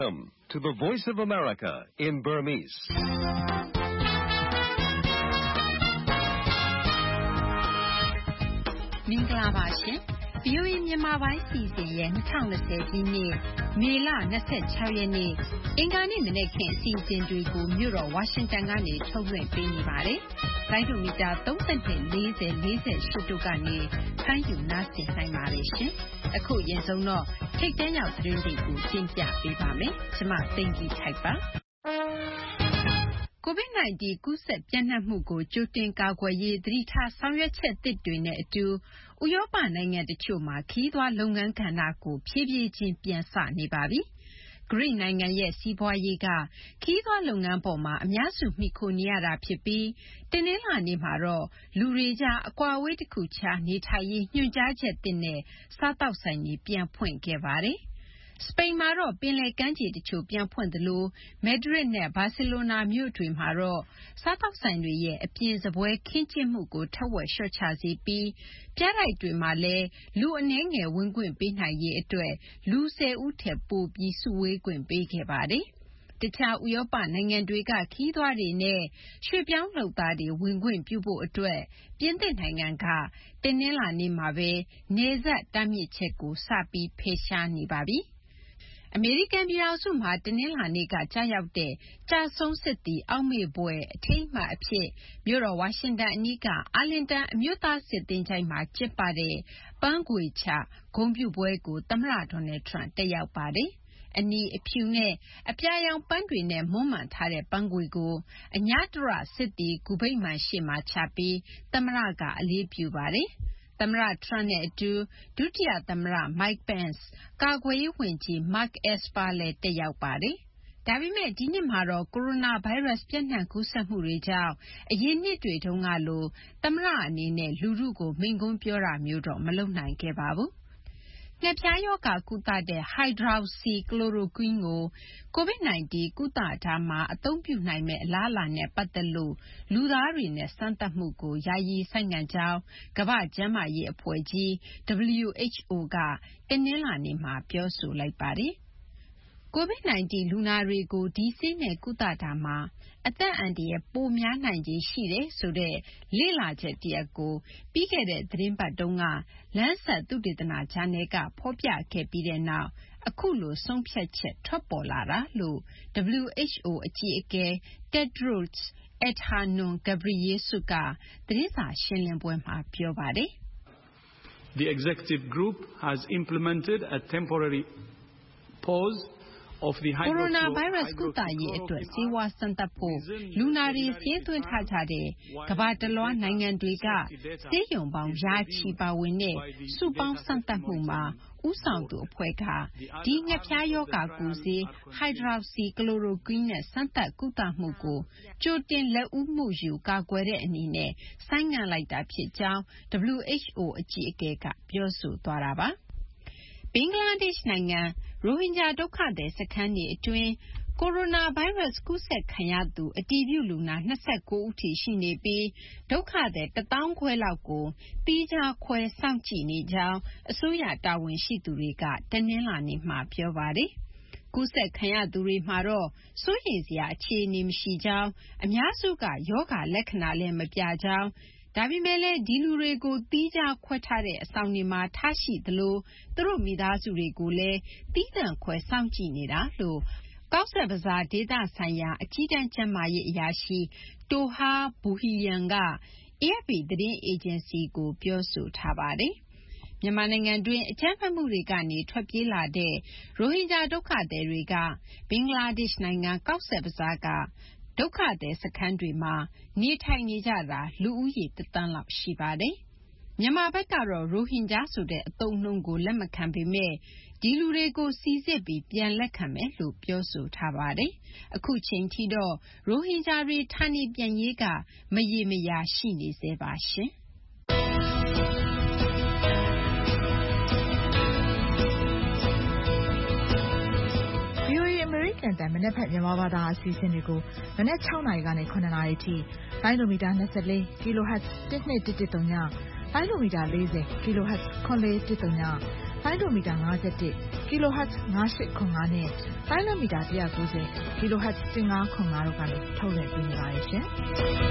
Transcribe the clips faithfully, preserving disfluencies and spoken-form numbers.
Welcome to the Voice of America in Burmese. ။မင်္ဂလာပါရှင်။ ဗွီအိုအေ မြန်မာပိုင်းအစီအစဉ်ရဲ့၂၀၂၀ပြည့်နှစ်မေလ၂၆ရက်နေ့အင်္ဂါနေ့မနက်ခင်းအစီအစဉ်တွေကိုမြို့တော်ဝါရှင်တန်ကနေထုတ်လွှင့်ပေးနေပါတယ်။လိုင်းဒိုမီတာသုံး၂ ၄၀ ၄၈တို့ကနေဖမ်းယူနားဆင်နိုင်ပါတယ်ရှင်။အခုအရင်ဆုံးတော့ထိပ်တန်းရောက်သတင်းတွေကိုတင်ပြပေးပါမယ်။ကျွန်မသိင်္ဂီထိုက်ပါ။ကိုဗစ် ၁၉ ကူးစက်ပျံ့နှံ့မှုကိုကြိုတင်ကာကွယ်ရေးသတိထားဆောင်ရွက်ချက်သစ်တွေနဲ့အတူဥရောပနိုင်ငံတချို့မှာခရီးသွားလုပ်ငန်းကဏ္ဍကိုဖြည်းဖြည်းချင်းပြန်စနေပါပြီ။ဂရိနိုင်ငံရဲ့စီးပွားရေးကခရီးသွားလုပ်ငန်းပေါ်မှာအများစုမှီခိုနေရတာဖြစ်ပြီးတနင်္လာနေ့မှာတော့လူတွေကြားအကွာအဝေးတစ်ခုခြားနေထိုင်ရေးညွှန်ကြားချက်သစ်နဲ့စားသောက်ဆိုင်တွေပြန်ဖွင့်ခဲ့ပါတယ်။စပိန်မှာတော့ပင်လယ်ကမ်းခြေတချို့ပြန်ဖွင့်သလိုမက်ဒရစ်နဲ့ဘာစီလိုနာမြို့တွေမှာတော့စားသောက်ဆိုင်တွေရဲ့အပြင်စပွဲခင်းကျင်းမှုကိုထက်ဝက်လျှော့ချစေပြီးပြတိုက်တွေမှာလည်းလူအနည်းငယ်ဝင်ခွင့်ပေးနိုင်ရေးအတွက်လူ၁၀ဦးထက်ပိုပြီးစုဝေးခွင့်ပေးခဲ့ပါတယ်။တခြားဥရောပနိုင်ငံတွေကခရီးသွားတွေနဲ့ရွှေ့ပြောင်းလုပ်သားတွေဝင်ခွင့်ပြုဖို့အတွက်ပြင်သစ်နိုင်ငံကတနင်္လာနေ့မှာပဲနယ်စပ်တားမြစ်ချက်ကိုစပြီးဖယ်ရှားနေပါပြီ။အမေရိကန်ပြည်ထောင်စုမှာတနင်္လာနေ့ကကြာရောက်တဲ့ကျဆုံးစစ်သည်အောက်မေ့ဘွယ်အထိမ်းအမှတ်အဖြစ်မြို့တော်ဝါရှင်တန်အနီးကအာလင်တန်အမျိုးသားစစ်သင်္ချိုင်းမှာကျင်းပတဲ့ပန်းခွေချဂုဏ်ပြုပွဲကိုသမ္မတဒေါ်နယ်ထရန့်တက်ရောက်ပါတယ်။အနီအဖြူနဲ့အပြာရောင်ပန်းတွေနဲ့မွမ်းမံထားတဲ့ပန်းခွေကိုအညတရစစ်သည်ဂူဗိမာန်ရှေ့မှာချပြီးသမ္မတကအလေးပြုပါတယ်။သမ္မတထရန့်နဲ့အတူဒုတိယသမ္မတ Mike Pence ကာကွယ်ရေးဝန်ကြီး Mark Esper လည်းတက်ရောက်ပါတယ်။ဒါပေမဲ့ဒီနှစ်မှာတော့ကိုရိုနာဗိုင်းရပ်စ်ပျံ့နှံ့ကူးစက်မှုတွေကြောင့်အရင်နှစ်တွေတုန်းကလိုသမ္မတအနေနဲ့လူထုကိုမိန့်ခွန်းပြောတာမျိုးတော့မလုပ်နိုင်ခဲ့ပါဘူး။ငှက်ဖျားရောဂါကုသတဲ့ Hydroxychloroquine ကိုကိုဗစ် ၁၉ ကုသတာမှာအသုံးပြုနိုင်မယ့်အလားအလာနဲ့ပတ်သက်လို့လူသားတွေနဲ့စမ်းသပ်မှုကိုယာယီဆိုင်းငံ့ကြောင်းကမ္ဘာ့ကျန်းမာရေးအဖွဲ့ကြီး W H O ကတနင်္လာနေ့မှာပြောဆိုလိုက်ပါတယ်။ကိုဗစ် ၁၉ လူနာတွေကိုဒီဆေးနဲ့ကုသတာမှာအသက်အန္တရာယ်ပိုများနိုင်ခြေရှိတယ်ဆိုတဲ့လေ့လာချက်တရပ်ကိုပြီးခဲ့တဲ့သီတင်းပတ်တုန်းက Lancet သုတေသနဂျာနယ်ကဖော်ပြခဲ့ပြီးတဲ့နောက်အခုလိုဆုံးဖြတ်ချက်ထွက်ပေါ်လာတာလို့ W H O အကြီးအကဲ Tedros Adhanom Ghebreyesus ကသတင်းစာရှင်းလင်းပွဲမှာပြောပါတယ်။ The executive group has implemented a temporary pause of the ကိုရိုနာဗိုင်းရပ်စ်ကုသရေးအတွက်ဆေးဝါးစမ်းသပ်ဖို့လူနာတွေစာရင်းသွင်းထားကြတဲ့ကမ္ဘာတလွှားနိုင်ငံတွေကဆေးရုံပေါင်းရာချီပါဝင်တဲ့စုပေါင်းစမ်းသပ်မှုမှာဦးဆောင်သူအဖွဲ့ကဒီငှက်ဖျားရောဂါကုဆေး Hydroxychloroquine နဲ့စမ်းသပ်ကုသမှုကိုကြိုတင်လက်ဦးမှုယူကာကွယ်တဲ့အနေနဲ့ဆိုင်းငံ့လိုက်တာဖြစ်ကြောင်း W H O အကြီးအကဲကပြောဆိုသွားတာပါ။ဘင်္ဂလားဒေ့ရှ်နိုင်ငံရိုဟင်ဂျာဒုက္ခသည်စခန်းတွေအတွင်းကိုရိုနာဗိုင်းရပ်စ်ကူးစက်ခံရသူအတည်ပြုလူနာ၂၉ဦးထိရှိနေပြီးဒုက္ခသည်တသောင်းခွဲလောက်ကိုသီးခြားခွဲစောင့်ကြည့်နေကြောင်းအစိုးရတာဝန်ရှိသူတွေကတနင်္လာနေ့မှာပြောပါတယ်။ကူးစက်ခံရသူတွေမှာတော့စိုးရိမ်စရာအခြေအနေမရှိကြောင်းအများစုကရောဂါလက္ခဏာလည်းမပြကြောင်းဒါပေမဲ့လည်းဒီလူတွေကိုသီးခြားခွဲထားတဲ့အဆောင်တွေမှာထားရှိသလိုသူတို့မိသားစုတွေကိုလည်းသီးသန့်ခွဲစောင့်ကြည့်နေတာလို့ကော့ဆက်ဘဇာဒေသဆိုင်ရာအကြီးတန်းကျန်းမာရေးအရာရှိတိုဟာဘူဟီယန်က A F P သတင်းအေဂျင်စီကိုပြောဆိုထားပါတယ်။မြန်မာနိုင်ငံတွင်းအကြမ်းဖက်မှုတွေကနေထွက်ပြေးလာတဲ့ရိုဟင်ဂျာဒုက္ခသည်တွေကဘင်္ဂလားဒေ့ရှ်နိုင်ငံကော့ဆက်ဘဇားကဒုက္ခသည်စခန်းတွေမှာနေထိုင်နေကြတာလူဦးရေတစ်သန်းလောက်ရှိပါတယ်။မြန်မာဘက်ကတော့ရိုဟင်ဂျာဆိုတဲ့အသုံးအနှုန်းကိုလက်မခံပေမဲ့ဒီလူတွေကိုစီစစ်ပြီးပြန်လက်ခံမယ်လို့ပြောဆိုထားပါတယ်။အခုချိန်ထိတော့ရိုဟင်ဂျာတွေဌာနေပြန်ရေးကမရေမရာရှိနေသေးပါရှင်။ကန်တန်မနက်ဖြန်မြန်မာဘာသာအစီအစဉ်တွေကိုမနက်၆နာရီကနေ၇နာရီထိလိုင်းလိုမီတာ၂၄ kHz တစ်နှစ်တစ်တစ်သုံးညလိုင်းလိုမီတာ၄၀ kHz ခွန်လေးတစ်သုံးညလိုင်းဒိုမီတာ၅၁ kilohertz ငါးရှစ်ခုနှစ်ငါးနဲ့လိုင်းဒိုမီတာ၁၉၀ kilohertz ၁၅ခုနှစ်ငါတို့ကနေထုတ်လွှင့်ပေးနေပါတယ်ရှင်။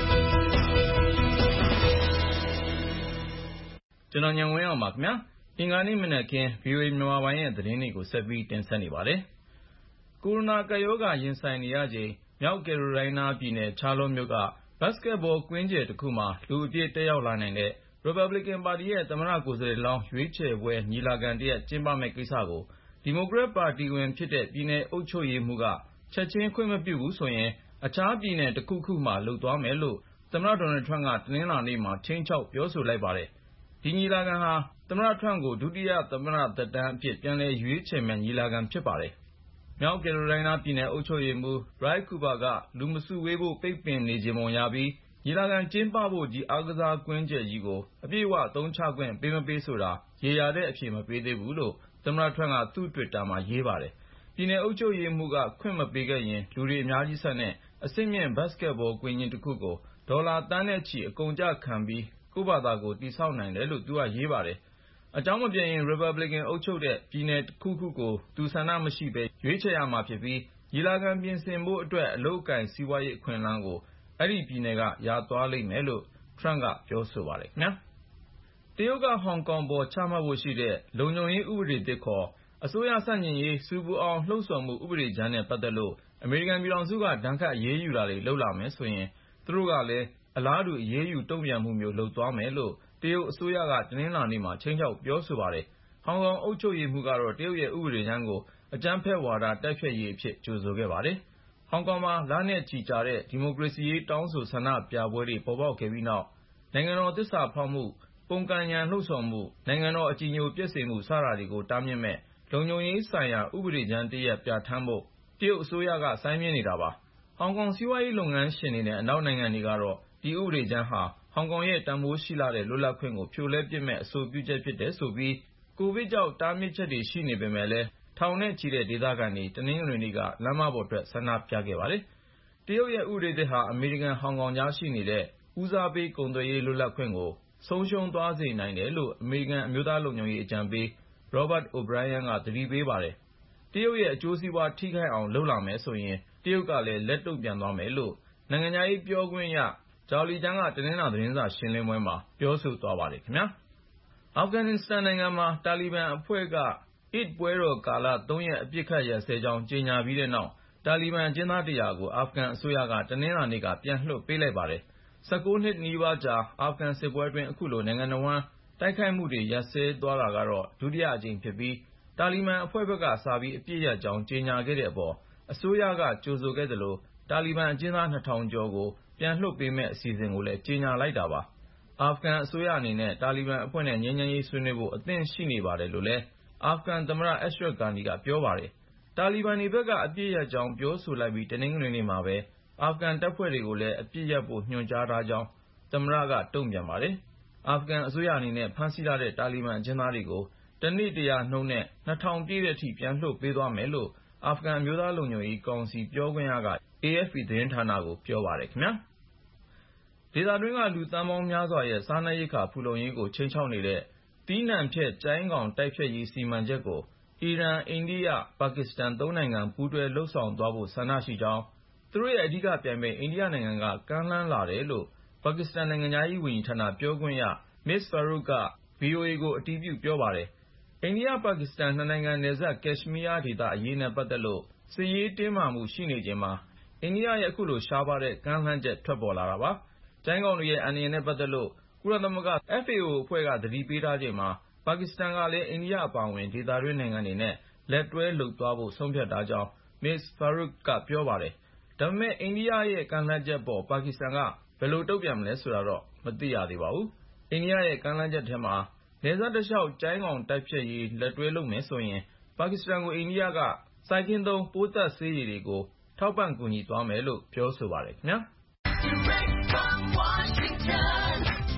ကျွန်တော်ညံဝင်းအောင်ပါခင်ဗျာ။အင်္ဂါနေ့မနက်ခင်း ဗီအိုအေ မြန်မာပိုင်းရဲ့သတင်းတွေကိုဆက်ပြီးတင်ဆက်နေပါတယ်။ကိုရိုနာကပ်ရောဂါရင်ဆိုင်နေရချိန်မြောက်ကယ်ရိုလိုင်းနားပြည်နယ်ချားလော့မြို့ကဘတ်စကက်ဘောကွင်းကျယ်တစ်ခုမှာလူအပြည့်တက်ရောက်လာနိုင်တဲ့ Republican ပါတီရဲ့သမ္မတကိုယ်စားလှယ်လောင်းရွေးချယ်ပွဲညီလာခံတစ်ရပ်ကျင်းပမယ့်ကိစ္စကို ဒီမိုကရက်ပါတီဝင်ဖြစ်တဲ့ပြည်နယ်အုပ်ချုပ်ရေးမှူးကချက်ချင်းခွင့်မပြုဘူးဆိုရင်အခြားပြည်နယ်တစ်ခုခုမှာလုပ်သွားမယ်လို့သမ္မတဒေါ်နယ်ထရမ့်ကတနင်္လာနေ့မှာခြိမ်းခြောက်ပြောဆိုလိုက်ပါတယ်။ဒီညီလာခံဟာသမ္မတထရမ့်ကိုဒုတိယသမ္မတသက်တမ်းအဖြစ်ပြန်လည်ရွေးချယ်မယ့်ညီလာခံဖြစ်ပါတယ်။မြောက်ကယ်ရိုလိုင်းနားပြည်နယ်အုပ်ချုပ်ရေးမှူး Roy Cooper ကလူမစုဝေးဖို့ပိတ်ပင်နေခြင်းပုံရပြီးညီလာခံကျင်းပဖို့ဒီအားကစားကွင်းကျယ်ကြီးကိုအပြည့်အဝအသုံးချခွင့်ပေးမပေးဆိုတာရေရာတဲ့အဖြေမပေးသေးဘူးလို့သမ္မတထရမ့်ကသူ့ Twitter မှာရေးပါတယ်။ပြည်နယ်အုပ်ချုပ်ရေးမှူးကခွင့်မပေးခဲ့ရင်လူတွေအများကြီးဆန့်တဲ့အဆင့်မြင့်ဘတ်စကက်ဘောကွင်းကြီးတစ်ခုကိုဒေါ်လာသန်းနဲ့ချီအကုန်ကျခံပြီးကိုယ့်ဘာသာကိုတည်ဆောက်နိုင်တယ်လို့သူကရေးပါတယ်။အကြောင်းမပြန်ရင် Republican အုပ်ချုပ်တဲ့ပြည်နယ်တစ်ခုခုကိုသူဆန္ဒမရှိဘဲရွေးချယ်ရမှာဖြစ်ပြီးညီလာခံပြင်ဆင်ဖို့အတွက်အလုပ်အကိုင်စီးပွားရေးအခွင့်အလမ်းကိုအဲ့ဒီပြည်နယ်ကရသွားလိမ့်မယ်လို့ထရမ့်ကပြောဆိုပါတယ်ခင်ဗျာ။တရုတ်ကဟောင်ကောင်ပေါ်ချမှတ်ဖို့ရှိတဲ့လုံခြုံရေးဥပဒေသစ်ခေါ်အစိုးရဆန့်ကျင်ရေးဆူပူအောင်လှုံ့ဆော်မှုဥပဒေကြမ်းနဲ့ပတ်သက်လို့အမေရိကန်ပြည်ထောင်စုကဒဏ်ခတ်အရေးယူတာတွေလုပ်လာမယ်ဆိုရင်သူတို့ကလည်းအလားတူအရေးယူတုံ့ပြန်မှုမျိုးလုပ်သွားမယ်လို့တရုတ်အစိုးရကတနင်္လာနေ့မှာခြိမ်းခြောက်ပြောဆိုပါတယ်။ဟောင်ကောင်အုပ်ချုပ်ရေးမှူးကတော့တရုတ်ရဲ့ဥပဒေကြမ်းကိုအကြမ်းဖက်ဝါဒတိုက်ဖျက်ရေးအဖြစ်ကြိုဆိုခဲ့ပါတယ်။ဟောင်ကောင်မှာလနဲ့ချီကြာတဲ့ဒီမိုကရေစီရေးတောင်းဆိုဆန္ဒပြပွဲတွေပေါ်ပေါက်ခဲ့ပြီးနောက်နိုင်ငံတော်သစ္စာဖောက်မှုပုန်ကန်ရန်လှုံ့ဆော်မှုနိုင်ငံတော်အကြည်ညိုပျက်စေမှုစတာတွေကိုတားမြစ်မဲ့လုံခြုံရေးဆိုင်ရာဥပဒေကြမ်းတစ်ရပ်ပြဋ္ဌာန်းဖို့တရုတ်အစိုးရကစိုင်းပြင်းနေတာပါ။ဟောင်ကောင်စီးပွားရေးလုပ်ငန်းရှင်တွေနဲ့အနောက်နိုင်ငံတွေကတော့ဒီဥပဒေကြမ်းဟာဟောင်ကောင်ရဲ့တန်ဖိုးရှိလာတဲ့လွတ်လပ်ခွင့်ကိုဖြိုလဲပစ်မဲ့အဆိုပြုချက်ဖြစ်တယ်ဆိုပြီးကိုဗစ်ကြောင့်တားမြစ်ချက်တွေရှိနေပေမဲ့လည်းထောင်နဲ့ချီတဲ့ဒေသခံတွေတနင်္ဂနွေနေ့ကလမ်းမပေါ်ထွက်ဆန္ဒပြခဲ့ပါတယ်။တရုတ်ရဲ့ဥပဒေသစ်ဟာအမေရိကန်ဟောင်ကောင်ကြားရှိနေတဲ့ဦးစားပေးကုန်သွယ်ရေးလွတ်လပ်ခွင့်ကိုဆုံးရှုံးသွားစေနိုင်တယ်လို့အမေရိကန်အမျိုးသားလုံခြုံရေးအကြံပေး Robert O'Brien ကသတိပေးပါတယ်။တရုတ်ရဲ့အကျိုးစီးပွားထိခိုက်အောင်လုပ်လာမယ်ဆိုရင်တရုတ်ကလည်းလက်တုံ့ပြန်သွားမယ်လို့နိုင်ငံခြားရေးပြောခွင့်ရZhao Lijian ကတနင်္လာသတင်းစာရှင်းလင်းပွဲမှာပြောဆိုသွားပါတယ်ခင်ဗျာ။အာဖဂန်နစ္စတန်နိုင်ငံမှာတာလီဘန်အဖွဲ့က Eid ပွဲတော်ကာလသုံးရက်အပစ်အခတ်ရပ်စဲကြောင်းကြေညာပြီးတဲ့နောက်တာလီဘန်အကျဉ်းသားတစ်ရာကိုအာဖဂန်အစိုးရကတနင်္လာနေ့ကပြန်လွှတ်ပေးလိုက်ပါတယ်။၁၉နှစ်နီးပါးကြာအာဖဂန်စစ်ပွဲအတွင်းအခုလိုနိုင်ငံတော်ဝန်တိုက်ခိုက်မှုတွေရပ်စဲသွားတာကတော့ဒုတိယအကြိမ်ဖြစ်ပြီးတာလီဘန်အဖွဲ့ဘက်ကစပြီးအပြစ်ရပ်ကြောင်းကြေညာခဲ့တဲ့အပေါ်အစိုးရကကြိုဆိုခဲ့သလိုတာလီဘန်အကျဉ်းသားနှစ်ထောင်ကျော်ကိုပြန်လွှတ်ပေးမယ့်အစီအစဉ်ကိုလည်းကြေညာလိုက်တာပါ။အာဖဂန်အစိုးရအနေနဲ့တာလီဘန်အဖွဲ့နဲ့ငြိမ်းချမ်းရေးဆွေးနွေးဖို့အသင့်ရှိနေပါတယ်လို့လည်းအာဖဂန်သမ္မတ Ashraf Ghani ကပြောပါတယ်။တာလီဘန်တွေဘက်ကအပြစ်ရပ်ကြောင်းပြောဆိုလိုက်ပြီးတနင်္ဂနွေနေ့မှာပဲအာဖဂန်တပ်ဖွဲ့တွေကိုလည်းအပြစ်ရပ်ဖို့ညွှန်ကြားထားကြောင်းသမ္မတကတုံ့ပြန်ပါတယ်။အာဖဂန်အစိုးရအနေနဲ့ဖမ်းဆီးထားတဲ့တာလီဘန်အကျဉ်းသားတွေကိုတနေ့တရာနှုန်းနဲ့နှစ်ထောင်ပြည့်တဲ့အထိပြန်လွှတ်ပေးသွားမယ်လို့အာဖဂန်အမျိုးသားလုံခြုံရေးကောင်စီပြောခွင့်ရက အေအက်ဖ်ပီ သတင်းဌာနကိုပြောပါတယ်ခင်ဗျာ။ဒေသတွင်းကလူသန်းပေါင်းများစွာရဲ့စားနပ်ရိက္ခာဖူလုံရေးကိုခြိမ်းခြောက်နေတဲ့သီးနှံဖျက်ကျိုင်းကောင်တိုက်ဖျက်ရေးစီမံချက်ကိုအီရန်၊အိန္ဒိယ၊ပါကစ္စတန်သုံးနိုင်ငံပူးတွဲလုပ်ဆောင်သွားဖို့ဆန္ဒရှိကြောင်းသူတို့ရဲ့အဓိကပြိုင်ဘက်အိန္ဒိယနိုင်ငံကကမ်းလှမ်းလာတယ်လို့ပါကစ္စတန်နိုင်ငံခြားရေးဝန်ကြီးဌာနပြောခွင့်ရ Miz Farooq က ဗွီအိုအေကိုအတည်ပြုပြောပါတယ်။အိန္ဒိယ-ပါကစ္စတန်နှစ်နိုင်ငံနယ်စပ်ကက်ရှ်မီးယားဒေသအရေးနဲ့ပတ်သက်လို့စစ်ရေးတင်းမာမှုရှိနေချိန်မှာအိန္ဒိယရဲ့အခုလိုရှားပါးတဲ့ကမ်းလှမ်းချက်ထွက်ပေါ်လာတာပါ။ကျိုင်းကောင်တွေရဲ့အန္တရာယ်နဲ့ပတ်သက်လို့ကုလသမဂ္ဂ အက်ဖ်အေအို အဖွဲ့ကသတိပေးထားချိန်မှာပါကစ္စတန်ကလည်းအိန္ဒိယအပါအဝင်ဒေသတွင်းနိုင်ငံတွေနဲ့လက်တွဲလုပ်သွားဖို့ဆုံးဖြတ်ထားကြောင်း Miz Farooq ကပြောပါတယ်။ဒါပေမဲ့အိန္ဒိယရဲ့ကမ်းလှမ်းချက်ပေါ်ပါကစ္စတန်ကဘယ်လိုတုံ့ပြန်မလဲဆိုတာတော့မသိရသေးပါဘူး။အိန္ဒိယရဲ့ကမ်းလှမ်းချက်ထဲမှာနယ်စပ်တလျှောက်ကျိုင်းကောင်တိုက်ဖျက်ရေးလက်တွဲလုပ်မယ်ဆိုရင်ပါကစ္စတန်ကိုအိန္ဒိယကစိုက်ခင်းသုံးပိုးသတ်ဆေးရည်တွေကိုထောက်ပံ့ကူညီသွားမယ်လို့ပြောဆိုပါတယ်ခင်ဗျာ။ Direct from Washington,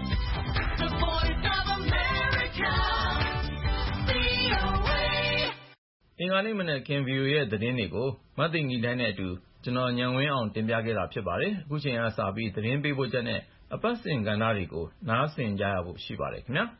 the voice of America, ဗွီအိုအေ အင်္ဂါနေ့မနက်ခင်း ဗွီအိုအေရဲ့သတင်းတွေကိုမသိင်္ဂ ီတိုင်းနဲ့အတူကျွန်တော်ဉာဏ်ဝင်းအောင်တင်ပြခဲ့တာဖြစ်ပါတယ်။အခုချိန်ကစပြီးသတင်းပေးပို့ချက်နဲ့အပတ်စဉ်ကဏ္ဍတွေကိုနားဆင်ကြရဖို့ရှိပါတယ်ခင်ဗျာ။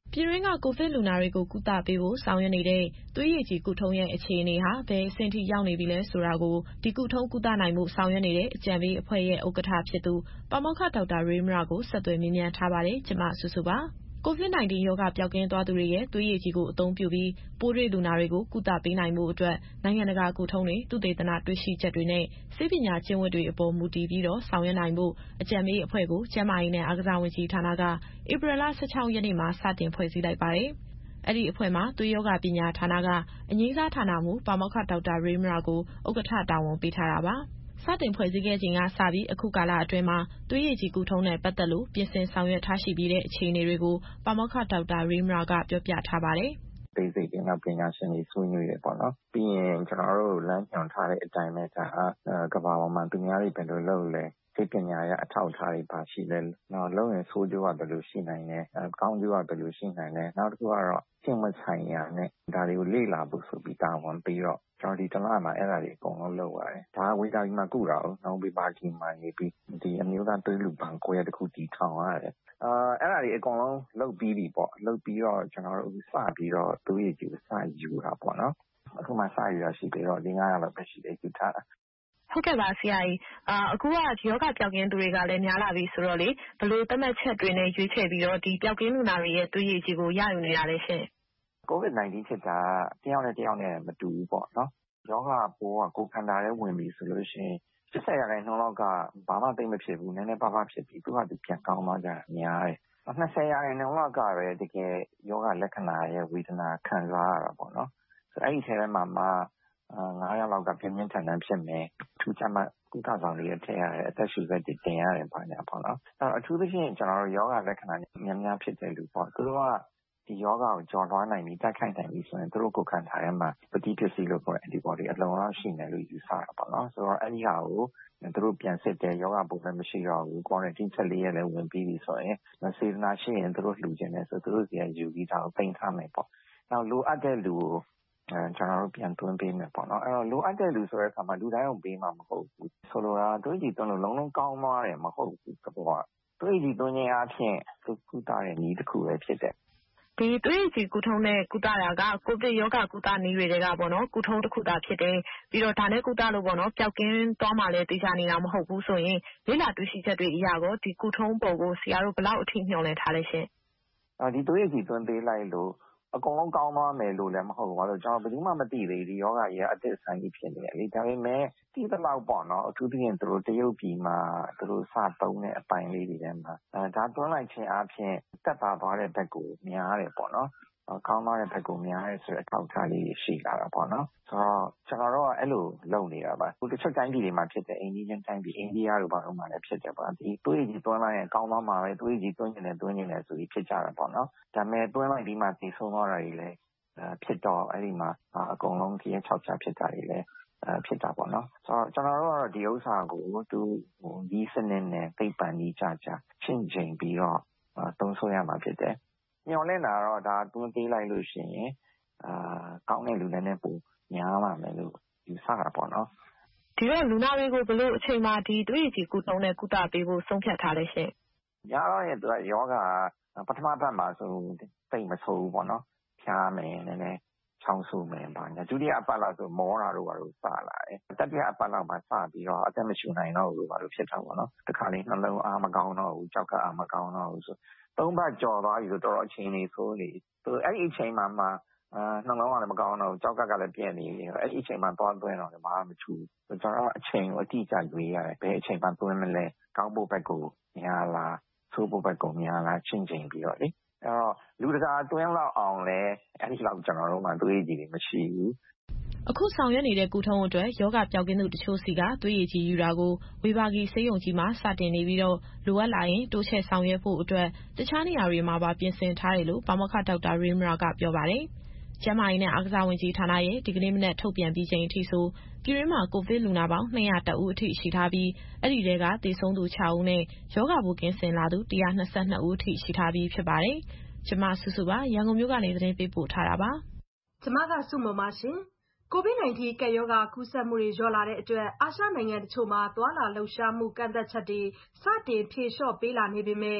ပြည်တွင်းကကိုဗစ်လူနာတွေကိုကုသပေးဖို့ဆောင်ရွက်နေတဲ့သွေးရည်ကြည်ကုထုံးရဲ့အခြေအနေဟာဘယ်အဆင့်ထိရောက်နေပြီလဲဆိုတာကိုဒီကုထုံးကုသနိုင်မှုဆောင်ရွက်နေတဲ့အကြံပေးအဖွဲ့ရဲ့ဥက္ကဋ္ဌဖြစ်သူပါမောက္ခဒေါက်တာရေးမရကိုဆက်သွယ်မေးမြန်းထားပါတယ်။ကျွန်မစုစုပါကိုဗစ် ၁၉ ရောဂါပျောက်ကင်းသွားသူတွေရဲ့သွေးရည်ကြည်ကိုအသုံးပြုပြီးပိုးတွေ့လူနာတွေကိုကုသပေးနိုင်မှုအတွက်နိုင်ငံတကာကုထုံးတွေသုတေသနတွေ့ရှိချက်တွေနဲ့ဆေးပညာကျင့်ဝတ်တွေအပေါ်မူတည်ပြီးတော့ဆောင်ရွက်နိုင်မှုအကြံပေးအဖွဲ့ကိုကျန်းမာရေးနဲ့အားကစားဝန်ကြီးဌာနကဧပြီလ ၁၆ ရက်နေ့မှာစတင်ဖွဲ့စည်းလိုက်ပါတယ်။အဲ့ဒီအဖွဲ့မှာသွေးရောဂါပညာဌာနကအငြိမ်းစားဌာနမှပါမောက္ခဒေါက်တာရေးမရကိုဥက္ကဋ္ဌတာဝန်ပေးထားတာပါ။စတင်ဖွဲ့စည်းခဲ့ချိန်ကစပြီးအခုကာလအတွင်းမှာသွေးရည်ကြည်ကုထုံးနဲ့ပတ်သက်လို့ပြင်ဆင်ဆောင်ရွက်ထားရှိပြီးတဲ့အခြေအနေတွေကိုပါမောက္ခဒေါက်တာရေးမရကပြောပြထားပါတယ်။သိစိတ်တင်ကပညာရှင်တွေဆွေးနွေးရပေါ့နော်။ပြီးရင်ကျွန်တော်တို့လမ်းညွှန်ထားတဲ့အတိုင်းပဲဒါကဘာပေါ်မှာသူများတွေဘယ်လိုလုပ်လဲစိတ်ပညာရအထောက်အထားတွေပါရှိလဲ။နောက်လုံးရင်ဆိုးကျိုးကဘယ်လိုရှိနိုင်လဲ။ကောင်းကျိုးကဘယ်လိုရှိနိုင်လဲ။နောက်တစ်ခုကတော့ကျင့်ဝတ်ဆိုင်ရာနဲ့ဒါတွေကိုလေ့လာဖို့ဆိုပြီးတာဝန်ပြီးတော့ကျွန်တော်ဒီတလားမှာအဲ့ဒါတွေအကုန်လုံးလုပ်ရတယ်။ဒါဝေတာကြီးမှာကုတာ哦။နောက်ပြီးပါကြီးမှာနေပြီးဒီအမျိုးသားသွေးလူပန်ကိုရတစ်ခုတီထောင်ရတယ်။အာအဲ့ဒါတွေအကုန်လုံးလုပ်ပြီးပြီပေါ့။လုပ်ပြီးတော့ကျွန်တော်တို့စပြီးတော့သွေးရည်ကြည်စယူတာပေါ့နော်။အခုမှစယူရရှိပြီးတော့ဒီငါးရက်လောက်ပဲရှိတယ်ယူထားတာ။ဟုတ်ကဲ့ပါဆရာကြီးအာအခုကယောဂပျောက်ကင်းသူတွေကလည်းများလာပြီဆိုတော့လေဘယ်လိုသတ်မှတ်ချက်တွေနဲ့ရွေးချယ်ပြီးတော့ဒီပျောက်ကင်းလူနာတွေရဲ့သွေးရည်ကြည်ကိုရယူနေတာလဲရှင်ကိုဗစ် ၁၉ ဖြစ်တာတယောက်နဲ့တယောက်နဲ့မတူဘူးပေါ့နော်ယောဂပိုးကကိုယ်ခန္ဓာထဲဝင်ပြီဆိုလို့ရှိရင်၈၀ရာခိုင်နှုန်းလောက်ကဘာမှသိမဖြစ်ဘူးနည်းနည်းပါးပါးဖြစ်ပြီးသူကသူပြန်ကောင်းသွားကြတာများတယ်၂၀ရာခိုင်နှုန်းလောက်ကပဲတကယ်ယောဂလက္ခဏာရဲ့ဝေဒနာခံစားရတာပေါ့နော်ဆိုအဲ့ဒီထဲမှာမှငါးယောက်လောက်ကပြင်းပြင်းထန်ထန်ဖြစ်မယ်ထူးခြားမှကုသဆောင်တွေထည့်ရတယ်အသက်ရှူစက်တွေတင်ရတယ်ပါညာပေါ့နော်အဲ့တော့အထူးသဖြင့်ကျွန်တော်တို့ယောဂလက္ခဏာများများဖြစ်တဲ့လူပေါ့သူတို့ကဒီယောဂကိုကြော်လွှားနိုင်ပြီးတိုက်ခိုက်နိုင်ပြီးဆိုရင်သူတို့ကိုယ်ခန္ဓာထဲမှာပဋိပစ္စည်းလို့ခေါ်တဲ့ antibody အလုံးလောက်ရှိနေလို့ယူဆတာပေါ့နော်ဆိုတော့အဲ့ဒီဟာကိုသူတို့ပြန်စစ်တယ်ယောဂပိုးလည်းမရှိတော့ဘူး quarantine ချက်လေးရက်လည်းဝင်ပြီးပြီဆိုရင်စေတနာရှိရင်သူတို့လှူခြင်းနဲ့ဆိုသူတို့စီကယူပြီးတာကိုတင်ထားမယ်ပေါ့နောက်လိုအပ်တဲ့လူကိုအဲကျွန်တော်တို့ပြန်သွင်းပေးမယ်ပေါ့နော်အဲ့တော့လိုအပ်တဲ့လူဆိုတဲ့အခါမှာလူတိုင်းကိုပေးမှာမဟုတ်ဘူးဆိုလိုတာတွေးကြည့်သွင်းလို့လုံးလုံးကောင်းသွားတယ်မဟုတ်ဘူးကတော့တွေးကြည့်သွင်းခြင်းအပြင်သူကုသတဲ့နည်းတစ်ခုပဲဖြစ်တယ်ဒီသွေးကြည်ကုထုံးနဲ့ကုသတာကကိုဗစ်ရောဂါကုသနည်းတွေကပေါ့နော်ကုထုံးတစ်ခုသာဖြစ်တယ်ပြီးတော့ဒါနဲ့ကုသလို့ပေါ့နော်ပျောက်ကင်းသွားမှလည်းသိချနေတာမဟုတ်ဘူးဆိုရင်လေ့လာတွေ့ရှိချက်တွေအရကောဒီကုထုံးပုံကိုဆရာတို့ဘယ်လောက်အထိမျှော်လင့်ထားလဲရှင်ဒီသွေးကြည်သွင်းပေးလိုက်လို့အကုန်လုံးကောင်းသွားမယ်လို့လည်းမဟုတ်ဘူးဘာလို့ကျွန်တော်ဘယ်သူမှမသိသေးဒီယောဂကြီးအသစ်ဆိုင်ကြီးဖြစ်နေတယ်လေဒါပေမဲ့ဒီတော့ပေါ့နော်အထူးသဖြင့်သူတို့တရုတ်ပြည်မှာသူတို့စသုံးတဲ့အပိုင်းလေးတွေထဲမှာအဲဒါသွင်းလိုက်ခြင်းအပြင်တက်ပါသွားတဲ့ဘက်ကိုများတယ်ပေါ့နော်ကောင်းသွားတဲ့ဘက်ကိုများရဲဆိုတဲ့အထောက်အထားလေးရှိလာတာပေါ့နော်ဆိုတော့ကျွန်တော်တို့ကအဲ့လိုလုပ်နေတာပါခုတစ်ချက်တိုင်းပြည်တွေမှာဖြစ်တဲ့အိန္ဒိယတိုင်းပြည်အိန္ဒိယတို့ဘာလို့မှလည်းဖြစ်တယ်ပေါ့ဒီသွေးကြီးသွင်းလိုက်ရင်ကောင်းသွားမှာပဲသွေးကြီးသွင်းနေတယ်သွင်းနေတယ်ဆိုပြီးဖြစ်ကြတာပေါ့နော်ဒါပေမဲ့သွင်းလိုက်ပြီးမှသိဆုံးသွားတာတွေလည်းဖြစ်တော့အဲ့ဒီမှာအကုန်လုံးကြီးချောက်ချဖြစ်တာတွေလည်းဖြစ်တာပေါ့နော်ဆိုတော့ကျွန်တော်တို့ကတော့ဒီဥစ္စာကိုသူဟိုဒီစနစ်နဲ့သိပ္ပံကြီးကြကြရှင်းချိန်ပြီးတော့သုံးဆွဲရမှာဖြစ်တယ်ညောင်းနေတာတော့ဒါတွန်းသေးလိုက်လို့ရှိရင်အာကောင်းတဲ့လူလည်းနဲ့ပိုများမှာမယ်လို့ယူဆတာပေါ့နော်ဒီတော့လူနာတွေကိုဘယ်လိုအချိန်မှဒီသွေးကြည်ကုထုံးနဲ့ကုသပေးဖို့ဆုံးဖြတ်ထားလဲရှင်ညာတော့ရဲ့သူကယောဂပထမဘက်မှာဆိုတိတ်မဆိုးဘူးပေါ့နော်ဖြားမယ်နည်းနည်းချောင်းဆူမယ်ပါညာဒုတိယအပတ်လောက်ဆိုမောတာတို့ဘာလို့စလာတယ်တတိယအပတ်လောက်မှာစပြီးတော့အသက်မရှူနိုင်တော့ဘူးဘာလို့ဖြစ်တော့ပေါ့နော်တခါလေးနှလုံးအားမကောင်းတော့ဘူးကြောက်ကအားမကောင်းတော့ဘူးဆိုသုံးဘက်ကြော်သွားပြီဆိုတော့အချိန်လေးဆိုလေသူအဲ့ဒီအချိန်မှာမှအာနှလုံးကလည်းမကောင်းတော့ဘူးကြောက်ကကလည်းပြည့်နေပြီအဲ့ဒီအချိန်မှာသွားသွင်းတော့ဘာမှမထူဘူးကျွန်တော်အချိန်ကိုအတိအကျရွေးရတယ်ဘယ်အချိန်မှသွင်းမလဲကောင်းဖို့ဘက်ကိုများလားဆိုးဖို့ဘက်ကိုများလားချင်းချင်းပြီးတော့လေအဲ့တော့လူတကာတွင်းလောက်အောင်လဲအဲ့ဒီလောက်ကျွန်တော်တို့မှသွေးကြည်တွေမရှိဘူးအခုဆောင်ရွက်နေတဲ့ကုထုံးအတွက်ယောဂပျောက်ကင်းသူတချို့စီကသွေးရည်ကြည်ယူတာကိုဝေဘာဂီဆေးရုံကြီးမှာစတင်နေပြီးတော့လိုအပ်လာရင်တိုးချဲ့ဆောင်ရွက်ဖို့အတွက်တခြားနေရာတွေမှာပါပြင်ဆင်ထားတယ်လို့ပါမောက္ခဒေါက်တာရေးမရကပြောပါတယ်။ကျန်းမာရေးနဲ့အားကစားဝန်ကြီးဌာနရဲ့ဒီကနေ့မနက်ထုတ်ပြန်ပြီးချိန်အထိဆိုပြည်တွင်းမှာကိုဗစ်လူနာပေါင်း၂၀၁ဦးအထိရှိထားပြီးအဲ့ဒီထဲကသေဆုံးသူ၆ဦးနဲ့ယောဂပိုးကင်းစင်လာသူ၁၂၂ဦးအထိရှိထားပြီးဖြစ်ပါတယ်။ကျွန်မစုစုပါရန်ကုန်မြို့ကနေသတင်းပေးပို့ထားတာပါ။ကျွန်မကစုမပါရှင်။ကိုဗစ် ၁၉ ကပ်ရောဂါကူးစက်မှုတွေလျော့လာတဲ့အတွက်အာရှနိုင်ငံတချို့မှာသွာလာလှုပ်ရှားမှုကန့်သတ်ချက်တွေစတင်ဖြေလျှော့ပေးလာနေပေမဲ့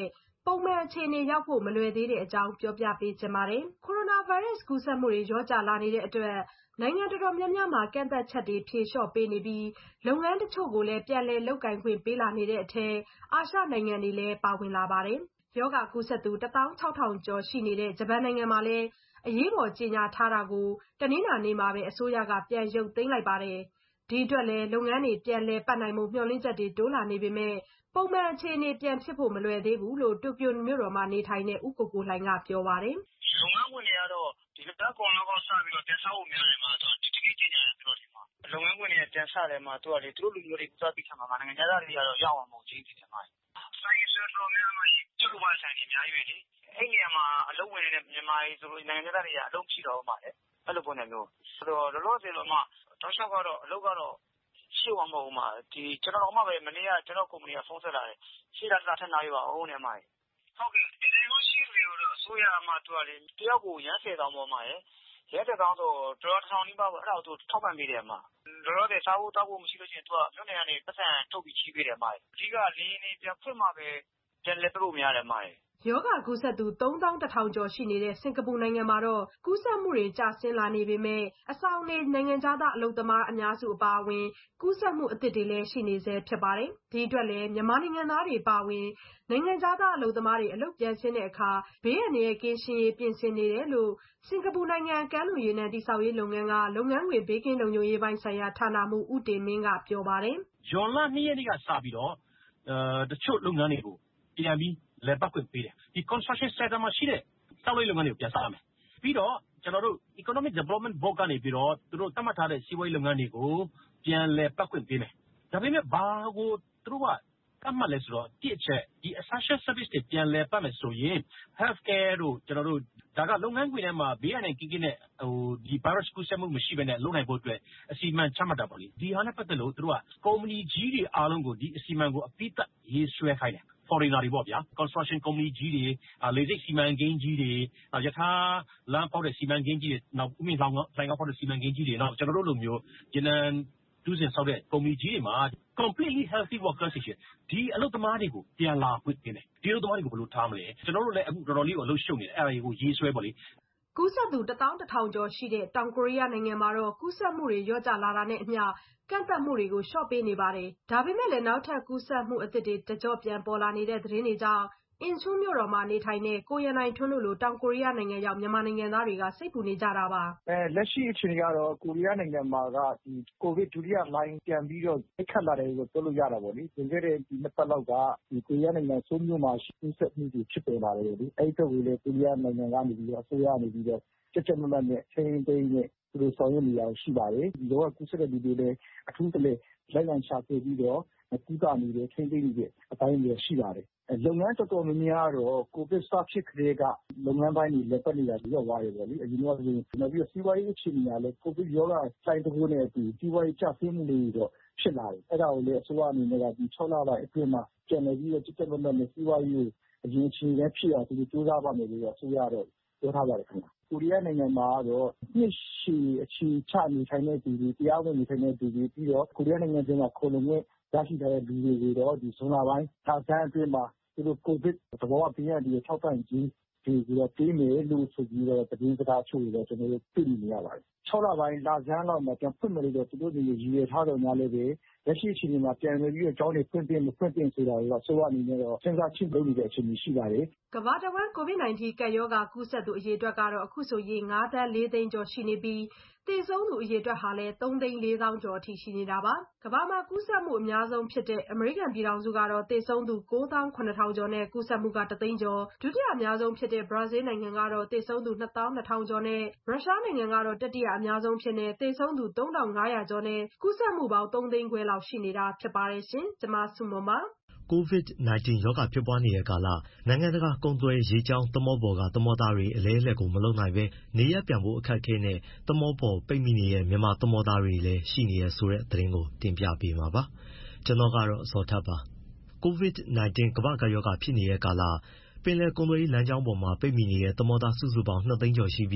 ပုံမှန်အခြေအနေရောက်ဖို့မလွယ်သေးတဲ့အကြောင်းပြောပြပေးချင်ပါတယ်။ ကိုရိုနာဗိုင်းရပ်စ်ကူးစက်မှုတွေလျော့ကျလာနေတဲ့အတွက်နိုင်ငံတော်တော်များများမှာကန့်သတ်ချက်တွေဖြေလျှော့ပေးနေပြီးလုပ်ငန်းတချို့ကိုလည်းပြန်လည်လုပ်ကိုင်ခွင့်ပေးလာနေတဲ့အထဲအာရှနိုင်ငံတွေလည်းပါဝင်လာပါတယ်။ရောဂါကူးစက်သူ တစ်သောင်းခြောက်ထောင် ကျော်ရှိနေတဲ့ဂျပန်နိုင်ငံမှာလည်းအရေးပေါ်ကြေညာထားတာကိုတနင်္လာနေ့မှာပဲအစိုးရကပြန်ရုပ်သိမ်းလိုက်ပါတယ်။ဒီအတွက်လည်းလုပ်ငန်းတွေပြန်လည်ပတ်နိုင်ဖို့မျှော်လင့်ချက်တွေတိုးလာနေပေမဲ့ပုံမှန်အခြေအနေပြန်ဖြစ်ဖို့မလွယ်သေးဘူးလို့တိုကျိုမြို့တော်မှာနေထိုင်တဲ့ဦးကိုကိုလှိုင်ကပြောပါတယ်။လုပ်ငန်းခွင်တွေကတော့ဒီလကောင်လောက်ကစပြီးတော့ပြန်ဆောက်ဖို့များတယ်မှာတော့ဒီတကယ်ကြေညာတယ်ပြောတယ်မှာလုပ်ငန်းခွင်တွေပြန်ဆတယ်မှာသူကလေသူတို့လူမျိုးတွေစပြီးထားမှာနိုင်ငံသားတွေကတော့ရောက်အောင်မဟုတ်ချင်းဖြစ်တယ်မှာဆိုင်ဆိုတော့များမှာကျုပ်ဘာဆိုင်တွေအများကြီးပဲလေအဲ့နေရာမှာအလုပ်ဝင်နေတဲ့မြန်မာတွေဆိုလို့နိုင်ငံသားတွေကအလုပ်ရှိတော့မှာလေအဲ့လိုပုံစံမျိုးဆိုတော့လောလောဆယ်တော့မှတောက်လျှောက်ကတော့အလုပ်ကတော့ရှိအောင်မဟုတ်မှာဒီကျွန်တော်တို့မှပဲမနေ့ကကျွန်တော်ကုမ္ပဏီကဖုန်းဆက်လာတယ်ရှိတာတစ်ထပ်နားရပါအောင်နဲ့မှာဟုတ်ကဲ့ဒီလိုရှိလို့အစိုးရမှသူကလေတယောက်ကိုရမ်းဆယ်တောင်းပေါ်မှာရရဲတဲ့တောင်းဆိုဒေါ်လာတစ်ထောင်နီးပါးပေါ့အဲ့ဒါကိုသူထောက်ပံ့ပေးတယ်မှာလောလောဆယ်စားဖို့တောက်ဖို့မရှိလို့ရှိရင်သူကမြို့နယ်ကနေပတ်စံထုတ်ပြီးချီးပေးတယ်မှာအဓိကလင်းနေပြန်ဖွင့်မှာပဲပြန်လက်ပြလို့မရတယ်မှာရောဂါကူးစက်သူသုံးသောင်းတစ်ထောင်ကျော်ရှိနေတဲ့စင်ကာပူနိုင်ငံမှာတော့ကူးစက်မှုတွေကျဆင်းလာနေပေမဲ့အဆောင်နေနိုင်ငံခြားသားအလုပ်သမားအများစုအပါအဝင်ကူးစက်မှုအသစ်တွေလည်းရှိနေဆဲဖြစ်ပါတယ်။ဒီအတွက်လည်းမြန်မာနိုင်ငံသားတွေပါဝင်နိုင်ငံခြားသားအလုပ်သမားတွေအလုပ်ပြန်ဆင်းတဲ့အခါဘေးအန္တရာယ်ကင်းရှင်းရေးပြင်ဆင်နေတယ်လို့စင်ကာပူနိုင်ငံကမ်းလွန်ရေနံတည်ဆောက်ရေးလုပ်ငန်းကလုပ်ငန်းခွင်ဘေးကင်းလုံခြုံရေးပိုင်းဆိုင်ရာဌာနမှူးဦးတင်မင်းကပြောပါတယ်။ဇွန်လနှစ်ရက်နေ့ကစပြီးတော့အဲတချို့လုပ်ငန်းတွေကိုပြန်ပြီးလည်ပတ်ခွင့်ပေးတယ်ဒီ construction sector မှာရှိတဲ့စောက်လုပ်လုပ်ငန်းတွေကိုပြန်စားရမယ်ပြီးတော့ကျွန်တော်တို့ economic development board ကနေပြီးတော့သူတို့သတ်မှတ်ထားတဲ့စီးပွားရေးလုပ်ငန်းတွေကိုပြန်လည်ပတ်ခွင့်ပေးမယ်ဒါပေမဲ့ဘာကိုသူတို့ကသတ်မှတ်လဲဆိုတော့တိအချက်ဒီ essential service တွေပြန်လည်ပတ်မယ်ဆိုရင် health care တို့ကျွန်တော်တို့ဒါကလုပ်ငန်းခွင်ထဲမှာဘေးအန္တရာယ်ကင်းကင်းနဲ့ဟိုဒီ virus ကူးစက်မှုမရှိဘဲနဲ့လုပ်နိုင်ဖို့အတွက်အစီအမံချမှတ်တာပေါ့လေဒီဟာနဲ့ပတ်သက်လို့သူတို့ကကုမ္ပဏီကြီးတွေအားလုံးကိုဒီအစီအမံကိုအပိသက်ရေးဆွဲခိုင်းတယ်foreigner တွေပေါ့ဗျာ construction company ကြီးတွေလေဆိပ်စီမံကိန်းကြီးတွေယထာလမ်းဖောက်တဲ့စီမံကိန်းကြီးတွေနောက်ဥမင်ဆောင်ဆိုင်ကဖောက်တဲ့စီမံကိန်းကြီးတွေနောက်ကျွန်တော်တို့လိုမျိုးဂျနန်ဒုစင်ဆောက်တဲ့ကုမ္ပဏီကြီးတွေမှာ completely healthy workers တွေဒီအလုပ်သမားတွေကိုပြန်လာခွင့်ပေးတယ်ဒီအလုပ်သမားတွေကိုဘယ်လိုထားမလဲကျွန်တော်တို့လည်းအခုတော်တော်လေးကိုအလုပ်ရှုပ်နေတယ်အဲ့ဒါတွေကိုရေးဆွဲပေါ့လေကူးစက်သူတစ်သောင်းတစ်ထောင်ကျော်ရှိတဲ့တောင်ကိုရီးယားနိုင်ငံမှာတော့ကူးစက်မှုတွေလျော့ကျလာတာနဲ့အမျှကန့်သတ်မှုတွေကိုလျှော့ပေးနေပါတယ်။ဒါပေမဲ့လည်းနောက်ထပ်ကူးစက်မှုအသစ်တွေတကြော့ပြန်ပေါ်လာနေတဲ့သတင်းတွေကြောင့်အင်ချူးမြို့တော်မှာနေထိုင်တဲ့ကိုရန်နိုင်ထွန်းတို့လိုတောင်ကိုရီးယားနိုင်ငံရောက်မြန်မာနိုင်ငံသားတွေကစိတ်ပူနေကြတာပါ။အဲလက်ရှိအခြေအနေကတော့ကိုရီးယားနိုင်ငံမှာကဒီကိုဗစ်ဒုတိယလှိုင်းပြန်ပြီးတော့အခက်လာတယ်လို့ပြောလို့ရတာပေါ့လေ။ဒီကနေ့ဒီနှစ်ပတ်လောက်ကဒီကိုရီးယားနိုင်ငံဆိုးမြို့မှာကူးစက်မှုတွေဖြစ်ပေါ်လာတယ်လေ။အဲ့ဒီတော့လေကိုရီးယားနိုင်ငံကနေပြီးတော့အစိုးရနေပြီးတော့ကြက်ကြက်မတ်မတ်နဲ့ချင်းသိန်းနဲ့သူတို့ဆောင်ရွက်နေရရှိပါတယ်။ဒီတော့ကူးစက်တဲ့လူတွေလည်းအထူးတလဲလိုက်လံရှာဖွေပြီးတော့ကူးတာနေတယ်ချင်းသိန်းနေတဲ့အတိုင်းတွေရှိပါတယ်။လုပ်ငန်းတော်တော်များများတော့ကိုဗစ်စဖြစ်ခတဲ့ကလုပ်ငန်းပိုင်းတွေလက်ပတ်နေတာရောက်သွားတယ်ပေါ့လေအရင်ကဆိုရင်နောက်ပြီးစီးပွားရေးအခြေအနေကလည်းကိုဗစ်ရောဂါဆိုင်တကိုးနဲ့အတူစီးပွားရေးကျဆင်းမှုတွေတော့ဖြစ်လာတယ်အဲ့ဒါကိုလည်းအစိုးရအနေနဲ့ကဒီ၆လပိုင်းအတွင်းမှာပြန်လည်ပြီးတော့ကြက်ကြက်မတ်မတ်နဲ့စီးပွားရေးကိုအရင်အခြေအနေဖြစ်အောင်သူတို့စူးစမ်းပါမယ်လို့အစိုးရတော့ပြောထားပါတယ်ခင်ဗျကိုရီးယားနိုင်ငံမှာတော့နှစ်ရှည်အခြေချနေထိုင်တဲ့သူတွေတရားဝင်နေထိုင်တဲ့သူတွေပြီးတော့ကိုရီးယားနိုင်ငံကခိုလုံနဲ့ရရှိထားတဲ့လူတွေတော့ဒီဇွန်လပိုင်းဒါဇန်အတွင်းမှာသူတို့ကိုဗစ်သဘောအပြင်ဒီထောက်ပံ့ကြီးဒီပြီးတော့ပေးမယ်လို့ဆိုပြီးတော့သတင်းစကားချို့တွေတော့ကျွန်တော်တို့သိနေရပါတယ်။၆လပိုင်းလဆန်းလောက်မှာပြန်ဖွင့်မယ်လို့တော့သူတို့တွေရည်ရွယ်ထားတော်များလည်းပဲလက်ရှိအခြေအနေမှာပြန်လည်ပြီးတော့ကျောင်းတွေဖွင့်ပြမဖွင့်ပြဆိုတာတော့ဆိုရအနေနဲ့တော့စဉ်းစားချင်းလုပ်နေတဲ့အခြေအနေရှိပါတယ်။ကမ္ဘာတဝန်းကိုဗစ် -19 ကပ်ရောဂါကူးစက်သူအရေအတွက်ကတော့အခုဆိုရင်၅သန်း၄သိန်းကျော်ရှိနေပြီးသေဆုံးသူအရေအတွက်ဟာလည်းသုံးသိန်းလေးသောင်းကျော်အထိရှိနေတာပါ။ကမ္ဘာမှာကူးစက်မှုအများဆုံးဖြစ်တဲ့အမေရိကန်ပြည်ထောင်စုကတော့သေဆုံးသူကိုးသောင်းခုနှစ်ထောင်ကျော်နဲ့ကူးစက်မှုကတစ်သိန်းကျော်ဒုတိယအများဆုံးဖြစ်တဲ့ဘရာဇီးနိုင်ငံကတော့သေဆုံးသူနှစ်သောင်းနှစ်ထောင်ကျော်နဲ့ရုရှားနိုင်ငံကတော့တတိယအများဆုံးဖြစ်နေသေဆုံးသူသုံးထောင်ငါးရာကျော်နဲ့ကူးစက်မှုပေါင်းသုံးသိန်းခွဲလောက်ရှိနေတာဖြစ်ပါတယ်ရှင်။ကျွန်မဆုမွန်ပါကိုဗစ် ၁၉ ရောဂါဖြစ်ပွားနေတဲ့ကာလနိုင်ငံတကာကုန်သွယ်ရေကြောင်းသမောပေါ်ကသမောသားတွေအလဲအလှယ်ကိုမလုပ်နိုင်ပဲနေရပြန်ဖို့အခက်အခဲနဲ့သမောပေါ်ပိတ်မိနေတဲ့မြန်မာသမောသားတွေလည်းရှိနေရဆိုတဲ့သတင်းကိုတင်ပြပေးမှာပါကျွန်တော်ကတော့ဇော်ထက်ပါကိုဗစ် ၁၉ ကမ္ဘာ့ကပ်ရောဂါဖြစ်နေတဲ့ကာလပင်လယ်ကုန်သွယ်ရေးလမ်းကြောင်းပေါ်မှာပိတ်မိနေတဲ့သမောသားစုစုပေါင်းနှစ်သိန်းကျော်ရှိပြီး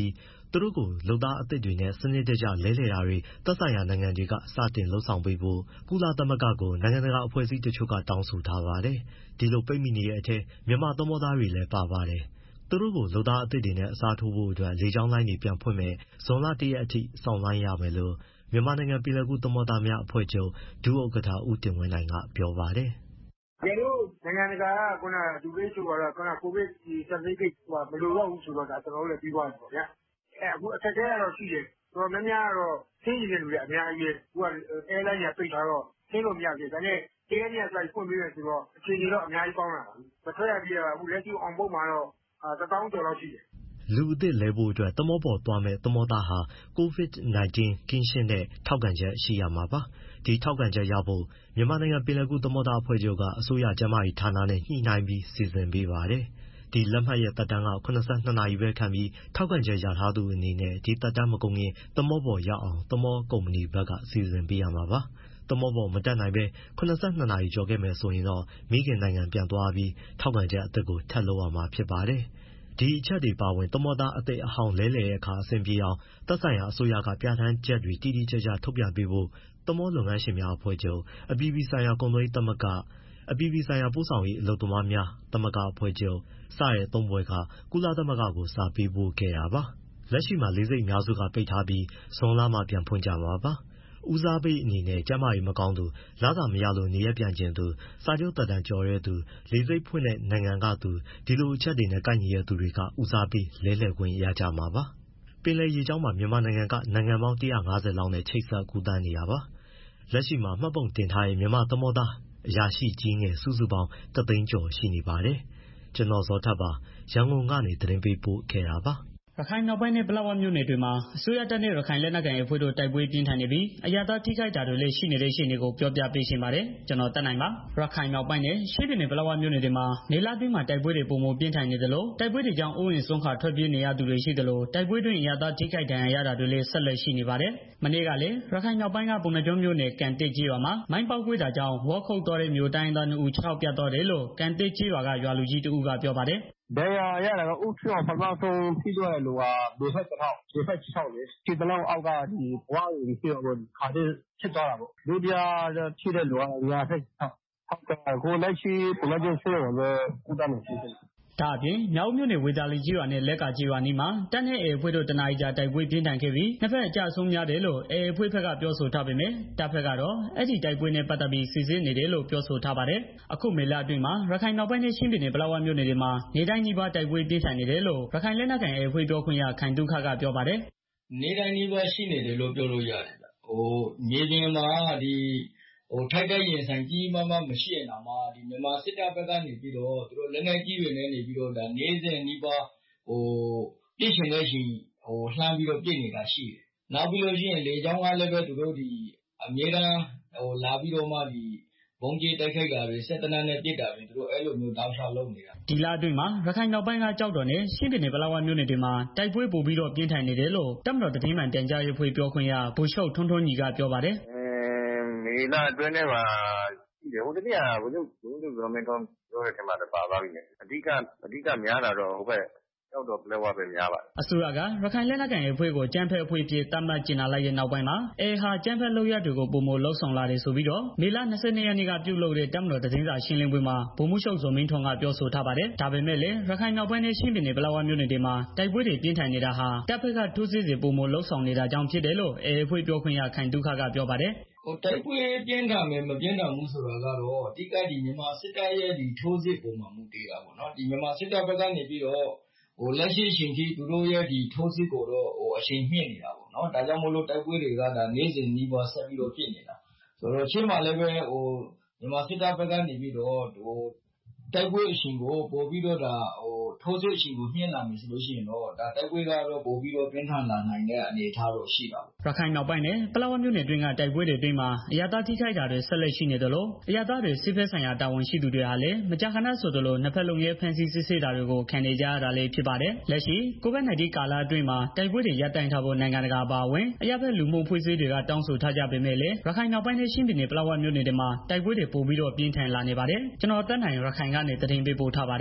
သူတို့ကိုလုပ်သားအသစ်တွေနဲ့စနစ်တကျလဲလှယ်တာတွေသက်ဆိုင်ရာနိုင်ငံတွေကစတင်လှုပ်ဆောင်ပေးဖို့ကုလသမဂ္ဂကိုနိုင်ငံတကာအဖွဲ့အစည်းတချို့ကတောင်းဆိုထားပါတယ်။ဒီလိုပိတ်မိနေတဲ့အထက်မြန်မာသမောသားတွေလည်းပါပါတယ်။သူတို့ကိုလုပ်သားအသစ်တွေနဲ့အစားထိုးဖို့အတွက်လေကြောင်းလိုင်းတွေပြန်ဖွင့်မယ်ဇွန်လတရက်အထိစောင့်ဆိုင်းရမယ်လို့မြန်မာနိုင်ငံပြည်လည်ကူးသမောသားများအဖွဲ့ချုပ်ဒုဥက္ကဋ္ဌဦးတင်ဝင်းနိုင်ကပြောပါတယ်။ကျတို့နိုင်ငံတကာကခုနက W H O ကတော့ခုနကိုဗစ်ဒီ certificate ဟိုမလိုတော့ဘူးဆိုတော့ဒါကျွန်တော်တို့လည်းပြီးသွားပြီပေါ့ဗျာ။အဲအခုအခက်အခဲကတော့ရှိတယ်။တော်တော်များများကတော့ဆင်းနေတဲ့လူတွေအများကြီးပဲ။အခုက airline ကပိတ်ထားတော့ဆင်းလို့မရဘူး။ဒါနဲ့ air နဲ့ flight ဖွင့်ပေးမယ်ဆိုတော့အခြေအနေတော့အများကြီးကောင်းလာပါပြီ။မထွက်ရသေးတာအခုလက်ရှိ on board မှာတော့တသောင်းကျော်လောက်ရှိတယ်။လူအသစ်လဲဖို့အတွက်သမောပေါ်သွားမဲ့သမောသားဟာ ကိုဗစ်၁၉ ကင်းရှင်းတဲ့ထောက်ခံချက်ရှိရမှာပါ။ဒီထောက်ခံချက်ရဖို့မြန်မာနိုင်ငံပြည်လည်ကူးသမောသားအဖွဲ့ချုပ်ကအစိုးရကျန်းမာရေးဌာနနဲ့ညှိနှိုင်းပြီးစီစဉ်ပေးပါတယ်။ဒီလက်မှတ်ရဲ့သက်တမ်းက၇၂နာရီပဲခံပြီးထောက်ခံချက်ရထားသူအနေနဲ့ဒီသက်တမ်းမကုန်ခင်သမောပေါ်ရောက်အောင်သမောကုမ္ပဏီဘက်ကစီစဉ်ပေးရမှာပါ။သမောပေါ်မတက်နိုင်ပဲ၇၂နာရီကျော်ခဲ့မယ်ဆိုရင်တော့မိခင်နိုင်ငံပြန်သွားပြီးထောက်ခံချက်အသစ်ကိုထပ်လုပ်ရမှာဖြစ်ပါတယ်။ဒီအချက်တွေပါဝင်သမောသားအသစ်အဟောင်းလဲလှယ်တဲ့အခါအဆင်ပြေအောင်သက်ဆိုင်ရာအစိုးရကပြဋ္ဌာန်းချက်တွေတိတိကျကျထုတ်ပြန်ပေးဖို့သမောလုပ်ငန်းရှင်များအဖွဲ့ချုပ်အပြည်ပြည်ဆိုင်ရာကုန်သွယ်ရေးသမဂ္ဂအပြည်ပြည်ဆိုင်ရာပို့ဆောင်ရေးအလုပ်သမားများသမဂ္ဂအဖွဲ့ချုပ်စတဲ့သုံးဖွဲ့ကကုလသမဂ္ဂကိုစာပေးပို့ခဲ့တာပါ။လက်ရှိမှာလေဆိပ်အများစုကပိတ်ထားပြီးဇွန်လမှပြန်ဖွင့်ကြမှာပါ။ဦးစားပေးအနေနဲ့ကျန်းမာရေးမကောင်းသူလစာမရလို့နေရပြန်ကျင်သူစာချုပ်သက်တမ်းကျော်တဲ့သူလေဆိပ်ဖွင့်တဲ့နိုင်ငံကသူဒီလိုအချက်တွေနဲ့ကိုက်ညီတဲ့သူတွေကဦးစားပေးလဲလှယ်ခွင့်ရကြမှာပါပင်လယ်ရေကြောင်းမှာမြန်မာနိုင်ငံကနိုင်ငံပေါင်း၁၅၀လောက်နဲ့ချိတ်ဆက်ကူးသန်းနေတာပါလက်ရှိမှာမှတ်ပုံတင်ထားတဲ့မြန်မာသမောသားအရာရှိကြီးငယ်စုစုပေါင်းတသိန်းကျော်ရှိနေပါတယ်ကျွန်တော်ဇော်ထက်ပါရန်ကုန်ကနေသတင်းပေးပို့ခဲ့တာပါရခိုင်မြောက်ပိုင်းနဲ့ပလက်ဝမြို့နယ်တွေမှာအစိုးရတပ်နဲ့ရခိုင်လက်နက်ကိုင်အဖွဲ့တို့တိုက်ပွဲပြင်းထန်နေပြီးအရာသားထိခိုက်တာတွေလည်းရှိနေတဲ့ရှေ့နေကိုပြောပြပေးရှင်ပါတယ်ကျွန်တော်တက်နိုင်ပါရခိုင်မြောက်ပိုင်းနဲ့ရှေ့ပြည်နယ်ပလက်ဝမြို့နယ်တွေမှာနေလာတွင်းမှာတိုက်ပွဲတွေပုံမပြင်းထန်နေတယ်လို့တိုက်ပွဲတွေကြောင့်အိုးအိမ်ဆုံးခါထွက်ပြေးနေရသူတွေရှိတယ်လို့တိုက်ပွဲတွင်အရာသားထိခိုက်ဒဏ်ရာရတာတွေလည်းဆက်လက်ရှိနေပါတယ်မနေ့ကလည်းရခိုင်မြောက်ပိုင်းကပုံနှကျုံးမြို့နယ်ကန်တက်ကြီးရွာမှာမိုင်းပေါက်ကွဲတာကြောင့်ဝေါ်ခုတ်သွားတဲ့မြို့တိုင်းသားနှစ်ဦးခြေထောက်ပြတ်သွားတယ်လို့ကန်တက်ကြီးရွာကရွာလူကြီးတဦးကပြောပါတယ်ဒဏ်ရာရတာကဥဖြောပထမဆုံးထိသွားတဲ့လူကဘယ်ဖက်တစ်ထောက်ဘယ်ဖက်ခြေထောက်လေခြေတလုံးအောက်ကဒီဘဝကိုပြီးတော့ခါတဲ့ဖြစ်သွားတာပေါ့ဒုတိယထိတဲ့လူကညာဖက်ခြေထောက်ဟုတ်ကဲ့ကိုလက်ရှိဘယ်လိုဖြစ်လဲကုသမှုရှိတယ်ဒါအပြင်မြောက်မြို့နယ်ဝေသာလီကြီးရွာနဲ့လက်ကာကြီးရွာနီးမှာတပ်နဲ့အေအဖွဲ့တို့တနအီကြာတိုက်ပွဲပြင်းထန်ခဲ့ပြီးနှစ်ဖက်အကြဆုံးများတယ်လို့အေအဖွဲ့ဖက်ကပြောဆိုထားပေမဲ့တပ်ဖက်ကတော့အဲ့ဒီတိုက်ပွဲနဲ့ပတ်သက်ပြီးစစ်ဆေးနေတယ်လို့ပြောဆိုထားပါတယ်အခုမေလအတွင်းမှာရခိုင်နောက်ပိုင်းနဲ့ချင်းပြည်နယ်ပလောဝမြို့နယ်တွေမှာနေတိုင်းနီးပါးတိုက်ပွဲပြင်းထန်နေတယ်လို့ရခိုင်လက်နက်ကိုင်အေအဖွဲ့ပြောခွင့်ရခိုင်တုခကပြောပါတယ်နေတိုင်းနီးပါးရှိနေတယ်လို့ပြောလို့ရတယ်ဟိုမြေပြင်မှာဒီဟိုထိုက်တဲ့ရင်ဆိုင်ကြီးမှမှမရှိရင်တော့မှဒီမြန်မာစစ်တပ်ဘက်ကနေပြီးတော့သူတို့လက်နက်ကြီးတွေနဲ့နေပြီးတော့ဒါနေစဉ်နီးပါးဟိုပြည့်ရှင်တဲ့ရှင်ဟိုလှမ်းပြီးတော့ပြည့်နေတာရှိတယ်။နောက်ပြီးလို့ရှိရင်လေကြောင်းကလည်းပဲသူတို့ဒီအမြဲတမ်းဟိုလာပြီးတော့မှဒီဘုံကြီးတိုက်ခိုက်တာတွေစက်တနက်နဲ့ပြစ်တာတွေသူတို့အဲ့လိုမျိုးတောက်လျှောက်လုပ်နေတာဒီလအတွင်းမှာရခိုင်နောက်ပိုင်းကကြောက်တော်နဲ့ရှင်းပြည်နယ်ပလောဝမြို့နယ်တွေမှာတိုက်ပွဲပို့ပြီးတော့ပြင်းထန်နေတယ်လို့တပ်မတော်တပင်းမှန်ပြန်ကြားရေးဖွဲ့ပြောခွင့်ရဗိုလ်ချုပ်ထွန်းထွန်းညီကပြောပါတယ်မေလအတွင်းထဲမှာရှိတယ်ဟိုတနေ့ကဘုရုပ်ဘုရုပ်ဂဗမန်တော်ပြောတဲ့ထဲမှာပါသွားပြီအဓိကအဓိကများတာတော့ဟိုဘက်ကြောက်တော့ပလက်ဝပဲများပါတယ်အစိုးရကရခိုင်လက်နက်ကိုင်အဖွဲ့ကိုကျန်းဖက်အဖွဲ့ဖြစ်တတ်မှတ်ကျင်လာလိုက်တဲ့နောက်ပိုင်းမှာအေဟာကျန်းဖက်လုပ်ရတွေကိုပုံမလှုပ်ဆောင်လာတယ်ဆိုပြီးတော့မေလ၂၂ရက်နေ့ကပြုလုပ်တဲ့တပ်မတော်သတင်းစာရှင်းလင်းပွဲမှာဗိုလ်မှူးချုပ်ဇော်မင်းထွန်းကပြောဆိုထားပါတယ်ဒါပေမဲ့လည်းရခိုင်နောက်ပိုင်းနဲ့ရှင်းပြည်နယ်ပလောဝမြို့နယ်တွေမှာတိုက်ပွဲတွေပြင်းထန်နေတာဟာတပ်ဖက်ကထိုးစစ်တွေပုံမလှုပ်ဆောင်နေတာကြောင့်ဖြစ်တယ်လို့အေအဖွဲ့ပြောခွင့်ရခိုင်တုခကပြောပါတယ်ဟိုတိုက်ပွဲပြင်းထန်မယ်မပြင်းထန်ဘူးဆိုတာကတော့အဓိကဒီမြန်မာစစ်တပ်ရဲ့ဒီထိုးစစ်ပုံမှန်မှုတေးတာပေါ့နော်ဒီမြန်မာစစ်တပ်ဘက်ကနေပြီးတော့ဟိုလက်ရှိအချိန်ထိသူတို့ရဲ့ဒီထိုးစစ်ကိုတော့ဟိုအချိန်မြင့်နေတာပေါ့နော်ဒါကြောင့်မို့လို့တိုက်ပွဲတွေကဒါနေ့စဉ်နီးပါးဆက်ပြီးတော့ဖြစ်နေတာဆိုတော့ရှင်းမှာလည်းပဲဟိုမြန်မာစစ်တပ်ဘက်ကနေပြီးတော့ဟိုတိုက်ပွဲအချိန်ကိုပို့ပြီးတော့ဒါဟိုထိုးစစ်အချိန်ကိုမြင့်လာမယ်ဆိုလို့ရှိရင်တော့ဒါတိုက်ပွဲကတော့ပို့ပြီးတော့ပြင်းထန်လာနိုင်တဲ့အနေအထားတော့ရှိတာပေါ့ရခိုင်နောက်ပိုင်းနဲ့ပလောဝမြို့နယ်တွင်းကတိုက်ပွဲတွေအတွင်းမှာအရသာထိခိုက်တာတွေဆက်လက်ရှိနေတယ်လို့အရသာတွေစစ်ဖက်ဆိုင်ရာတာဝန်ရှိသူတွေဟာလည်းမကြာခဏဆိုသလိုနှစ်ဖက်လုံးရဲ့ဖန်ဆီးစစ်ဆေးတာတွေကိုခံနေကြရတာလည်းဖြစ်ပါတယ်လက်ရှိကိုဗစ် ၁၉ ကာလအတွင်းမှာတိုက်ပွဲတွေရပ်တန့်ထားဖို့နိုင်ငံတကာပါဝင်အရဖက်လူမှုဖွဲ့စည်းတွေကတောင်းဆိုထားကြပေမဲ့လည်းရခိုင်နောက်ပိုင်းနဲ့ရှင်းပြည်နယ်ပလောဝမြို့နယ်တွေမှာတိုက်ပွဲတွေပိုပြီးတော့ပြင်းထန်လာနေပါတယ်ကျွန်တော်တက်နိုင်ရခိုင်ကနေသတင်းပေးပို့ထားပါတယ်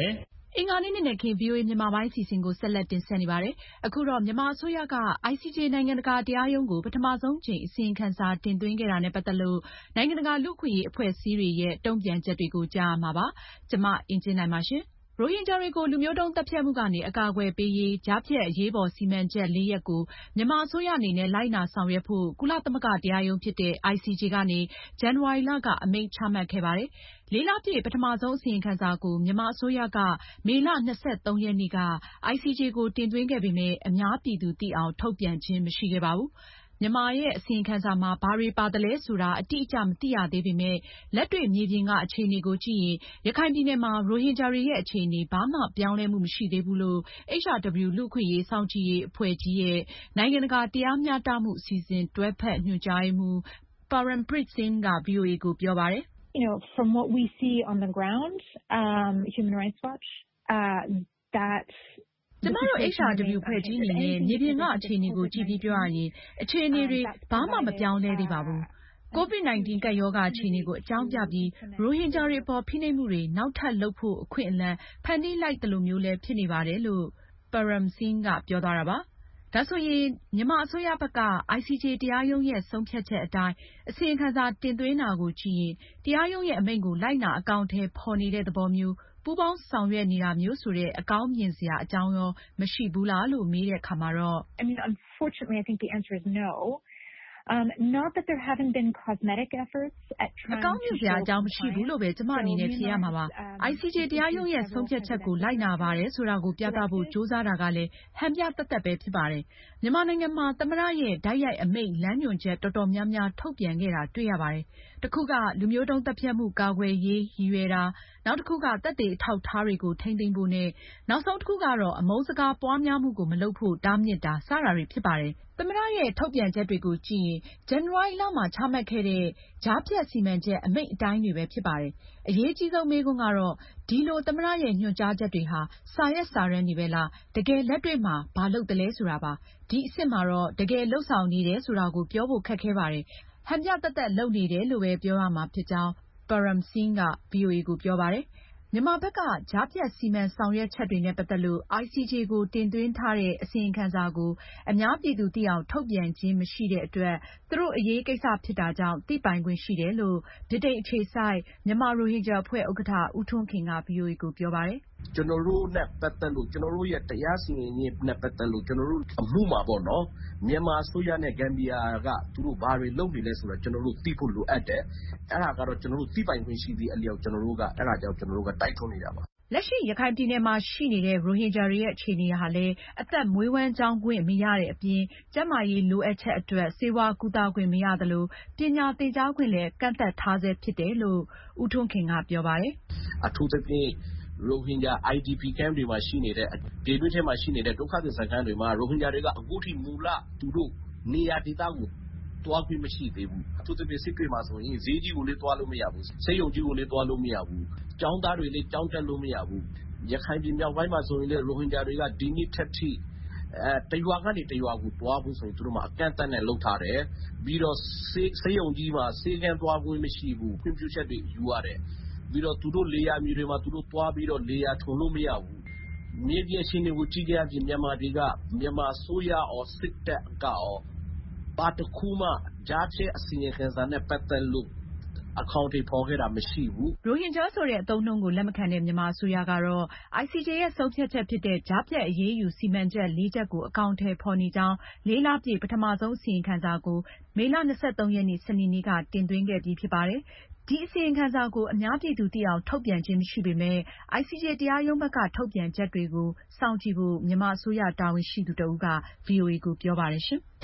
အင်္ဂါနေ့မနက်ခင်း ဗွီအိုအေမြန်မာပိုင်းအစီအစဉ်ကိုဆက်လက်တင်ဆက်နေပါတယ်။အခုတော့မြန်မာအစိုးရက အိုင်စီဂျေ နိုင်ငံတကာတရားရုံးကိုပထမဆုံးအကြိမ်အစီရင်ခံစာတင်သွင်းခဲ့တာနဲ့ပတ်သက်လို့နိုင်ငံတကာလူ့အခွင့်အရေးအဖွဲ့အစည်းတွေရဲ့တုံ့ပြန်ချက်တွေကိုကြားရမှာပါ။ကျွန်မအင်ကြင်းနိုင်ပါရှင်။ရိုဟင်ဂျာတွေကိုလူမျိုးတုန်းသတ်ဖြတ်မှုကနေအကာအကွယ်ပေးရေးကြားဖြတ်အရေးပေါ်စီမံချက်လေးရပ်ကိုမြန်မာအစိုးရအနေနဲ့လိုက်နာဆောင်ရွက်ဖို့ကုလသမဂ္ဂတရားရုံးဖြစ်တဲ့ အိုင်စီဂျေ ကနေဇန်နဝါရီလကအမိန့်ချမှတ်ခဲ့ပါတယ်။လေးလပြည့်ပထမဆုံးအစီရင်ခံစာကိုမြန်မာအစိုးရကမေလ၂၃ရက်နေ့က အိုင်စီဂျေ ကိုတင်သွင်းခဲ့ပေမယ့်အများပြည်သူသိအောင်ထုတ်ပြန်ခြင်းမရှိခဲ့ပါဘူး။မြန်မာရဲ့အစီရင်ခံစာမှာဘာတွေပါသလဲဆိုတာအတိအကျမသိရသေးပေမယ့်လက်တွေ့မြေပြင်ကအခြေအနေကိုကြည့်ရင်ရခိုင်ပြည်နယ်မှာရိုဟင်ဂျာတွေရဲ့အခြေအနေဘာမှပြောင်းလဲမှုမရှိသေးဘူးလို့ H R W လူ့အခွင့်အရေးစောင့်ကြည့်ရေးအဖွဲ့ကြီးရဲ့နိုင်ငံတကာတရားမျှတမှုအစီအစဉ်တွဲဖက်ညွှန်ကြားရေးမှူး Parampreet Singh က ဗွီအိုအေကိုပြောပါတယ်။ You know, from what we see on the ground, um, Human Rights Watch, uh, that ကျမတို့ H R W ဖွဲ့ကြီးအနေနဲ့မြေပြင်ကအခြေအနေကိုကြည့်ပြီးပြောရရင်အခြေအနေတွေဘာမှမပြောင်းလဲသေးပါဘူး။ ကိုဗစ် ၁၉ ကပ်ရောဂါအခြေအနေကိုအကြောင်းပြပြီးရိုဟင်ဂျာတွေအပေါ်ဖိနှိပ်မှုတွေနောက်ထပ်လုပ်ဖို့အခွင့်အလမ်းဖန်တီးလိုက်သလိုမျိုးလည်းဖြစ်နေပါတယ်လို့ Param Singh ကပြောသွားတာပါ။ဒါဆိုရင်မြန်မာအစိုးရဘက်က အိုင်စီဂျေ တရားရုံးရဲ့ဆုံးဖြတ်ချက်အတိုင်းအစီရင်ခံစာတင်သွင်းတာကိုကြည့်ရင်တရားရုံးရဲ့အမိန့်ကိုလိုက်နာအကောင်အထည်ဖော်နေတဲ့သဘောမျိုးပူးပေါင်းဆောင်ရွက်နေတာမျိုးဆိုတဲ့အကောင်းမြင်စရာအကြောင်းရောမရှိဘူးလားလို့မေးတဲ့အခါမှာတော့ I mean, unfortunately, I think the answer is no. Um, not that there haven't been cosmetic efforts at trying to အကောင်းမြင်စရာအကြောင်းမရှိဘူးလို့ပဲကျမအနေနဲ့ဖြေရမှာပါ။ အိုင်စီဂျေ တရားရုံးရဲ့ဆုံးဖြတ်ချက်ကိုလိုက်နာပါတယ်ဆိုတာကိုပြသဖို့ကြိုးစားတာကလည်းဟန်ပြသက်သက်ပဲဖြစ်ပါတယ်။မြန်မာနိုင်ငံမှာသမ္မတရဲ့တိုက်ရိုက်အမိန့်လမ်းညွှန်ချက်တော်တော်များများထုတ်ပြန်ခဲ့တာတွေ့ရပါတယ်။တခုကလူမျိုးတုန်းသတ်ဖြတ်မှုကာကွယ်ရေးရည်ရွယ်တာနောက်တခုကသက်သေအထောက်အထားတွေကိုထိန်းသိမ်းဖို့နဲ့နောက်ဆုံးတခုကတော့အမုန်းစကားပွားများမှုကိုမလုပ်ဖို့တားမြစ်တာစတာတွေဖြစ်ပါတယ်။သမ္မတရဲ့ထုတ်ပြန်ချက်တွေကိုကြည့်ရင်ဇန်နဝါရီလမှာချမှတ်ခဲ့တဲ့ကြားဖြတ်စီမံချက်အမိန့်အတိုင်းတွေပဲဖြစ်ပါတယ်။အရေးကြီးဆုံးမေးခွန်းကတော့ဒီလိုသမ္မတရဲ့ညွှန်ကြားချက်တွေဟာစာရွက်စာတမ်းတွေပဲလားတကယ်လက်တွေ့မှာဘာလုပ်သလဲဆိုတာပါ။ဒီအဆင့်မှာတော့တကယ်လုပ်ဆောင်နေတယ်ဆိုတာကိုပြောဖို့ခက်ခဲပါတယ်။ဟန်ပြသက်သက်လုပ်နေတယ်လို့ပဲပြောရမှာဖြစ်ကြောင်း Param Singh က ဗွီအိုအေကိုပြောပါတယ်။မြန်မာဘက်ကကြားဖြတ်စီမံဆောင်ရွက်ချက်တွေနဲ့ပတ်သက်လို့ အိုင်စီဂျေ ကိုတင်သွင်းထားတဲ့အစီရင်ခံစာကိုအများပြည်သူသိအောင်ထုတ်ပြန်ခြင်းမရှိတဲ့အတွက်သူတို့အရေးကိစ္စဖြစ်တာကြောင့်သိပိုင်ခွင့်ရှိတယ်လို့ဗြိတိန်အခြေစိုက်မြန်မာရိုဟင်ဂျာအဖွဲ့ဥက္ကဋ္ဌဦးထွန်းခင်က ဗွီအိုအေကိုပြောပါတယ်။ "ကျနော်တို့နဲ့ပတ်သက်လို့ကျနော်တို့ရဲ့တရားစီရင်ရေးနဲ့ပတ်သက်လို့ကျနော်တို့အမှုမှာပေါ့နော်မြန်မာအစိုးရနဲ့ဂမ်ဘီယာကသူတို့ဘာတွေလုပ်နေလဲဆိုတာကျနော်တို့သိဖို့လိုအပ်တယ်။အဲဒါကတော့ကျနော်တို့သိပိုင်ခွင့်ရှိသည့်အလျောက်ကျနော်တို့ကအဲဒါကြောင့်ကျနော်တို့ကတိုက်တွန်းနေတာပါ။လက်ရှိရခိုင်ပြည်နယ်မှာရှိနေတဲ့ရိုဟင်ဂျာတွေရဲ့အခြေအနေဟာလည်းအသက်မွေးဝမ်းကျောင်းခွင့်မရတဲ့အပြင်ကျန်းမာရေးလိုအပ်ချက်အတွက်ဆေးဝါးကုသခွင့်မရသလိုပညာသင်ကြားခွင့်လည်းကန့်သတ်ထားဆဲဖြစ်တယ်လို့ဦးထွန်းခင်ကပြောပါတယ်။အထူးသဖြင့်ရိုဟင်ဂျာ အိုင်ဒီပီ camp တွေမှာရှိနေတဲ့ဒေသထဲမှာရှိနေတဲ့ဒုက္ခသည်စခန်းတွေမှာရိုဟင်ဂျာတွေကအခုထိမူလသူတို့နေရာဒေသကိုသွားခွင့်မရှိသေးဘူး။အထူးသဖြင့်စစ်တွေမှာဆိုရင်ဈေးကြီးကိုလည်းသွားလို့မရဘူး။ဆေးရုံကြီးကိုလည်းသွားလို့မရဘူး။ကျောင်းသားတွေလည်းကျောင်းတက်လို့မရဘူး။ရခိုင်ပြည်မြောက်ပိုင်းမှာဆိုရင်လည်းရိုဟင်ဂျာတွေကဒီနေ့ထက်ထိအဲတရွာကနေတရွာကိုသွားဖို့ဆိုရင်သူတို့မှာအကန့်အသတ်နဲ့လုပ်ထားတယ်။ပြီးတော့ဆေးရုံကြီးမှာဆေးကန်းသွားခွင့်မရှိဘူး။ခွင့်ပြုချက်တွေယူရတယ်။ပြီးတော့သူတို့လေယာမြေတွေမှာသူတို့သွားပြီးတော့လေယာထုံလို့မရဘူး။မြေပြင်အခြေအနေကိုကြည့်ကြရင်မြန်မာတွေကမြန်မာအစိုးရရောစစ်တပ်ကရောဘာတစ်ခုမှကြားဖြတ်အစီရင်ခံစာနဲ့ပတ်သက်လို့အကောင့်တွေဖော်ခဲ့တာမရှိဘူး။ရိုဟင်ဂျာဆိုတဲ့အသုံးအနှုန်းကိုလက်မခံတဲ့မြန်မာအစိုးရကတော့ အိုင်စီဂျေ ရဲ့ဆုံးဖြတ်ချက်ဖြစ်တဲ့ကြားဖြတ်အရေးယူစီမံချက်လေးချက်ကိုအကောင်အထည်ဖော်နေကြောင်းလေးလပြည့်ပထမဆုံးအစီရင်ခံစာကိုမေလ၂၃ရက်နေ့စနေနေ့ကတင်သွင်းခဲ့ပြီးဖြစ်ပါတယ်။ဒီအစီရင်ခံစာကိုအများပြည်သူသိအောင်ထုတ်ပြန်ခြင်းမရှိပေမယ့် အိုင်စီဂျေ တရားရုံးဘက်ကထုတ်ပြန်ချက်တွေကိုစောင့်ကြည့်ဖို့မြန်မာအစိုးရတာဝန်ရှိသူတဦးက ဗွီအိုအေကိုပြောပါတယ်ရှင်။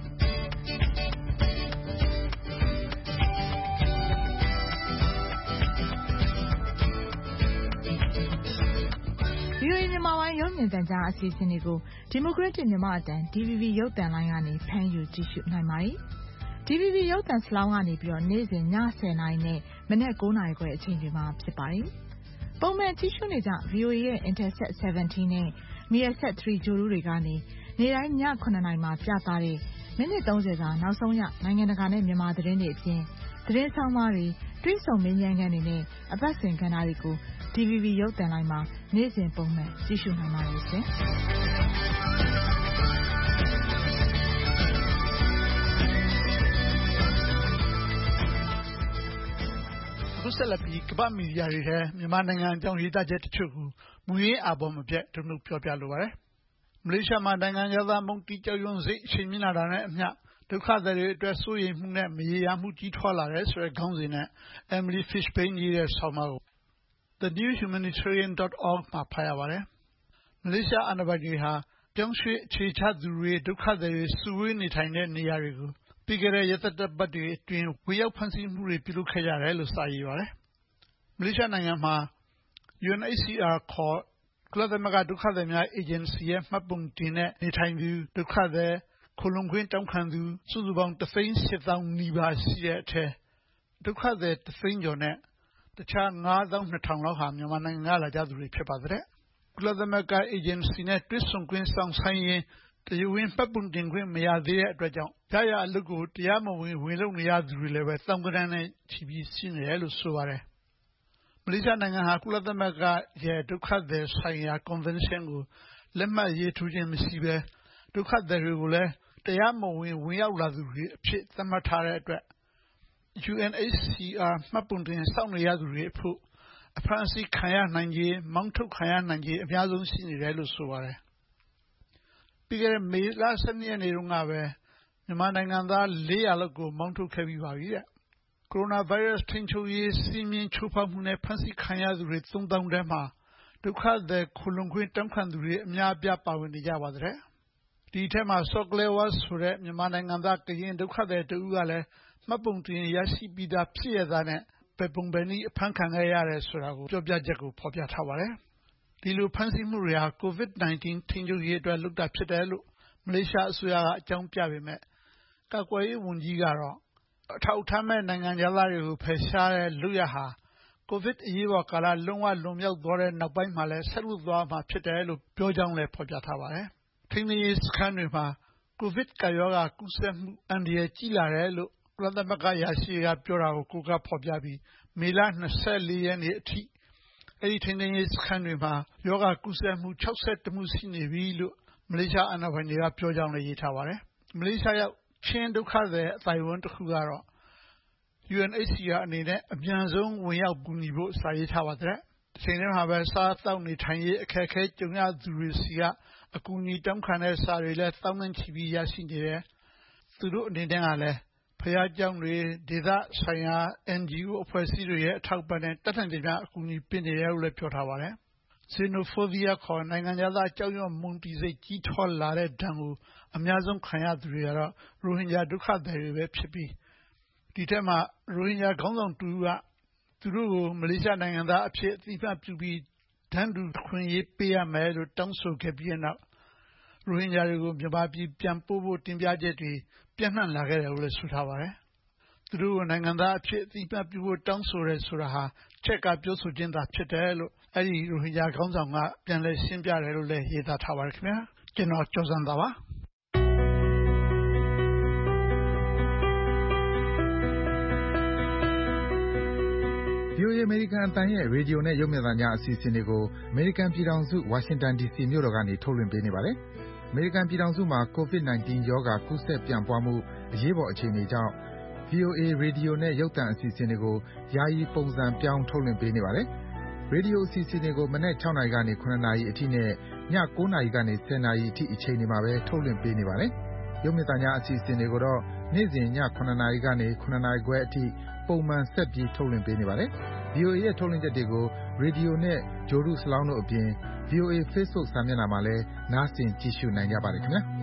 VOA မြန်မာပိုင်းရုပ်မြင်သံကြားအစီအစဉ်တွေကိုဒီမိုကရက်တစ်မြန်မာအတန် ဒီ ဗီ ဗီ ရုပ်သံလိုင်းကနေဖမ်းယူကြည့်ရှုနိုင်ပါတယ်။ ဒီ ဗီ ဗီ ရုပ်သံစလောင်းကနေပြီးတော့နေ့စဉ်ညဆယ်နာရီနဲ့မနက်ကိုးနာရီခွဲအချိန်တွေမှာဖြစ်ပါတယ်။ပုံမှန်ကြည့်ရှုနေကြ ဗွီအိုအေ ရဲ့ Intelsat ဆယ်ဗန်တီးနဲ့ Measat သရီဂြိုဟ်တုတွေကနေနေ့တိုင်းညခုနှစ်နာရီမှာပြသတဲ့မိနစ်သုံးဆယ်စာနောက်ဆုံးရနိုင်ငံတကာနဲ့မြန်မာသတင်းတွေအပြင်သတင်းဆောင်မတွေတွေ့ဆုံမေးမြန်းခန်းတွေနဲ့အပတ်စဉ်ကဏ္ဍတွေကို ဒီ ဗီ ဗီ ရုပ်သံလိုင်းမှာညနေ့စဉ်ပုံမှန်ကြည့်ရှုနိုင်ပါတယ်ရှင်။အခုဆက်လက်ပြီးကမ္ဘာ့မီဒီယာတွေထဲမြန်မာနိုင်ငံအကြောင်းရေးသားချက်တချို့ကိုမူရင်းအာဘော်မပြတ်ထုတ်နှုတ်ပြောပြလိုပါတယ်။မလေးရှားမှာနိုင်ငံသားမုန်တီကြောက်ရွံ့စိတ်အချိန်မြင့်လာတာနဲ့အမျှဒုက္ခသည်တွေအတွက်စိုးရိမ်မှုနဲ့မရေရာမှုကြီးထွားလာတယ်ဆိုတဲ့ခေါင်းစဉ်နဲ့ Emily Fishbein ရေးတဲ့ဆောင်းပါးကို the new humanitarian dot org မှာဖတ်ရပါတယ်။မလေးရှားအာဏာပိုင်တွေဟာပြောင်းရွှေ့အခြေချသူတွေဒုက္ခသည်တွေစုဝေးနေထိုင်တဲ့နေရာတွေကိုပြီးခဲ့တဲ့ရက်သတ္တပတ်တွေအတွင်းဝေရောက်ဖန်ဆီးမှုတွေပြုလုပ်ခဲ့ကြတယ်လို့စာရေးပါတယ်။မလေးရှားနိုင်ငံမှာ U N H C R ခေါ်ကုလသမဂ္ဂဒုက္ခသည်များအေဂျင်စီရဲ့မှတ်ပုံတင်နဲ့နေထိုင်သူဒုက္ခသည်ခိုလှုံခွင့်တောင်းခံသူစုစုပေါင်းတစ်သိန်းရှစ်သောင်းနီးပါးရှိတဲ့အထက်ဒုက္ခသည်တစ်သိန်းကျော်နဲ့တခြားငါးသောင်းနှစ်ထောင်လောက်ဟာမြန်မာနိုင်ငံကလာကြသူတွေဖြစ်ပါတယ်။ကုလသမဂ္ဂအေဂျင်စီနဲ့တွဲဆုံခွင့်ဆောင်ဆိုင်ရင်တရားဝင်မှတ်ပုံတင်ခွင့်မရသေးတဲ့အတွက်ကြောင့်ရရအလုပ်ကိုတရားမဝင်ဝင်လုပ်နေရသူတွေလည်းပဲတောင်းကတန်းနဲ့ချီပြီးရှိနေတယ်လို့ဆိုပါတယ်။မလေးရှားနိုင်ငံဟာကုလသမဂ္ဂရဲ့ဒုက္ခသည်ဆိုင်ရာကွန်ဗင်းရှင်းကိုလက်မှတ်ရေးထိုးခြင်းမရှိဘဲဒုက္ခသည်တွေကိုလည်းတရားမဝင်ဝင်ရောက်လာသူတွေအဖြစ်သတ်မှတ်ထားတဲ့အတွက် U N H C R မှတ်ပုံတင်စောင့်နေရသူတွေအဖို့အဖမ်းဆီးခံရနိုင်ခြေမောင်းထုတ်ခံရနိုင်ခြေအများဆုံးရှိနေတယ်လို့ဆိုပါတယ်။ပြီးခဲ့တဲ့မေလဆယ်နှစ်ရက်နေ့တုန်းကပဲမြန်မာနိုင်ငံသားလေးရာလောက်ကိုမောင်းထုတ်ခဲ့ပြီးပါပြီတဲ့။ကိုရိုနာဗိုင်းရပ်စ်ထိန်းချုပ်ရေးစီမင်းချိုးဖောက်မှုနဲ့ဖမ်းဆီးခံရသူတွေသုံးသောင်းထဲမှာဒုက္ခသည်ခိုလှုံခွင့်တောင်းခံသူတွေအများအပြားပါဝင်နေကြပါတဲ့။ဒီထဲမှာစောကလဲဝါဆိုတဲ့မြန်မာနိုင်ငံသားကရင်ဒုက္ခသည်တဦးကလည်းမှတ်ပုံတင်ရရှိပြီးသားဖြစ်ရတာနဲ့ဘယ်ပုံဘယ်နည်းအဖမ်းခံခဲ့ရတယ်ဆိုတာကိုပြောပြချက်ကိုဖော်ပြထားပါတယ်။ဒီလိုဖမ်းဆီးမှုတွေဟာ ကိုဗစ် ၁၉ ထိန်းချုပ်ရေးအတွက်လုပ်တာဖြစ်တယ်လို့မလေးရှားအစိုးရကအကြောင်းပြပေမဲ့ကာကွယ်ရေးဝန်ကြီးကတော့အထောက်အထားမဲ့နိုင်ငံသားတွေကိုဖယ်ရှားတဲ့လုပ်ရဟာကိုဗစ်အရေးပေါ်ကာလလုံးဝလွန်မြောက်သွားတဲ့နောက်ပိုင်းမှာလည်းဆက်လုပ်သွားမှာဖြစ်တယ်လို့ပြောကြောင်းလည်းဖော်ပြထားပါတယ်။ထိန်းသိမ်းရေးစခန်းတွေမှာကိုဗစ်ကပ်ရောဂါကူးစက်မှုအန္တရာယ်ကြီးလာတယ်လို့ကုလသမဂ္ဂရာရှိကပြောတာကိုကိုကဖော်ပြပြီးမေလ၂၄ရက်နေ့အထိအဲဒီထိန်းသိမ်းရေးစခန်းတွေမှာယောဂကူးစက်မှု၆၁မှုရှိနေပြီလို့မလေးရှားအာဏာပိုင်တွေကပြောကြောင်းလည်းရေးထားပါတယ်။မလေးရှားရောက်ချင်းဒုက္ခသည်အသိုက်အဝန်းတစ်ခုကတော့ U N H C R အနေနဲ့အမြန်ဆုံးဝင်ရောက်ကူညီဖို့စာရေးထားပါတယ်။ဒီချိန်ထဲမှာပဲစားသောက်နေထိုင်ရေးအခက်အခဲကြုံရသူတွေစီကအကူအညီတောင်းခံတဲ့စာတွေလည်းသောင်းနဲ့ချီပြီးရရှိနေတယ်။သူတို့အနေနဲ့ကလည်းဖျားကြောင်တွေဒေသဆိုင်ရာ N G O အဖွဲ့အစည်းတွေရဲ့အထောက်ပံ့နဲ့တက်ထန်ကြများအကူအညီပေးနေတယ်လို့လည်းပြောထားပါတယ်။ Xenophobia ခေါ်နိုင်ငံသားကြောက်ရွံ့မုန်းတီးစိတ်ကြီးထွားလာတဲ့ဒဏ်ကိုအများဆုံးခံရသူတွေကတော့ရိုဟင်ဂျာဒုက္ခသည်တွေပဲဖြစ်ပြီးဒီထက်မှရိုဟင်ဂျာခေါင်းဆောင်တူကသူတို့ကိုမလေးရှားနိုင်ငံသားအဖြစ်အသိအမှတ်ပြုပြီးတန်းတူခွင့်ရေးပေးရမယ်လို့တောင်းဆိုခဲ့ပြီးတဲ့နောက်ရိုဟင်ဂျာတွေကိုမြန်မာပြည်ပြန်ပို့ဖို့တင်ပြချက်တွေပြန့်နှံ့လာခဲ့တယ်လို့လည်းဆိုထားပါတယ်။သူတို့ကိုနိုင်ငံသားအဖြစ်အသိအမှတ်ပြုဖို့တောင်းဆိုရဲဆိုတာဟာချက်ကပြောဆိုခြင်းသာဖြစ်တယ်လို့အဲဒီရိုဟင်ဂျာခေါင်းဆောင်ကပြန်လည်ရှင်းပြတယ်လို့လည်းရေးသားထားပါတယ်ခင်ဗျာ။ကျွန်တော်ကျော်စံသာပါ။ V O A အမေရိကန်အသံရဲ့ရေဒီယိုနဲ့ရုပ်မြင်သံကြားအစီအစဉ်တွေကိုအမေရိကန်ပြည်ထောင်စုဝါရှင်တန်ဒီစီမြို့တော်ကနေထုတ်လွှင့်ပေးနေပါတယ်။အမေရိကန်ပြည်ထောင်စုမှာကိုဗစ် ၁၉ ရောဂါကူးစက်ပြန့်ပွားမှုအရေးပေါ်အခြေအနေကြောင့် V O A ရေဒီယိုနဲ့ရုပ်သံအစီအစဉ်တွေကိုယာယီပုံစံပြောင်းထုတ်လွှင့်ပေးနေပါတယ်။ရေဒီယိုအစီအစဉ်တွေကိုမနက်၆နာရီကနေ၇နာရီအထိနဲ့ည၉နာရီကနေ၁၀နာရီအထိအချိန်တွေမှာပဲထုတ်လွှင့်ပေးနေပါတယ်။ရုပ်မြင်သံကြားအစီအစဉ်တွေကိုတော့နေ့စဉ်ည၇နာရီကနေ၇နာရီခွဲအထိပုံမှန်ဆက်ပြီးထုတ်လွှင့်ပေးနေပါတယ်။ V O A ရဲ့ထုတ်လွှင့်ချက်တွေကိုရေဒီယိုနဲ့ဂြိုလ်တုစလောင်းတို့အပြင် V O A Facebook စာမျက်နှာမှာလည်းနားဆင်ကြည့်ရှုနိုင်ကြပါတယ်ခင်ဗျာ။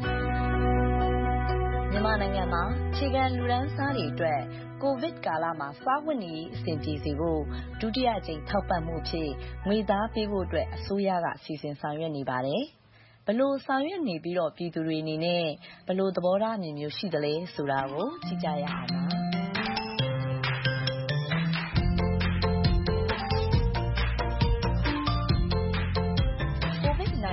မြန်မာနိုင်ငံမှာခြေခံလူတန်းစားတွေအတွက်ကိုဗစ်ကာလမှာစားဝတ်နေရေးအဆင်ပြေစေဖို့ဒုတိယကြိမ်ထောက်ပံ့မှုဖြင့်ငွေသားပေးဖို့အတွက်အစိုးရကစီစဉ်ဆောင်ရွက်နေပါတယ်။ဘလို့ဆောင်ရွက်နေပြီးတော့ပြည်သူတွေအနေနဲ့ဘလို့သဘောထားအမြင်မျိုးရှိသလဲဆိုတာကိုကြည့်ကြရအောင်ပါ။ကပ်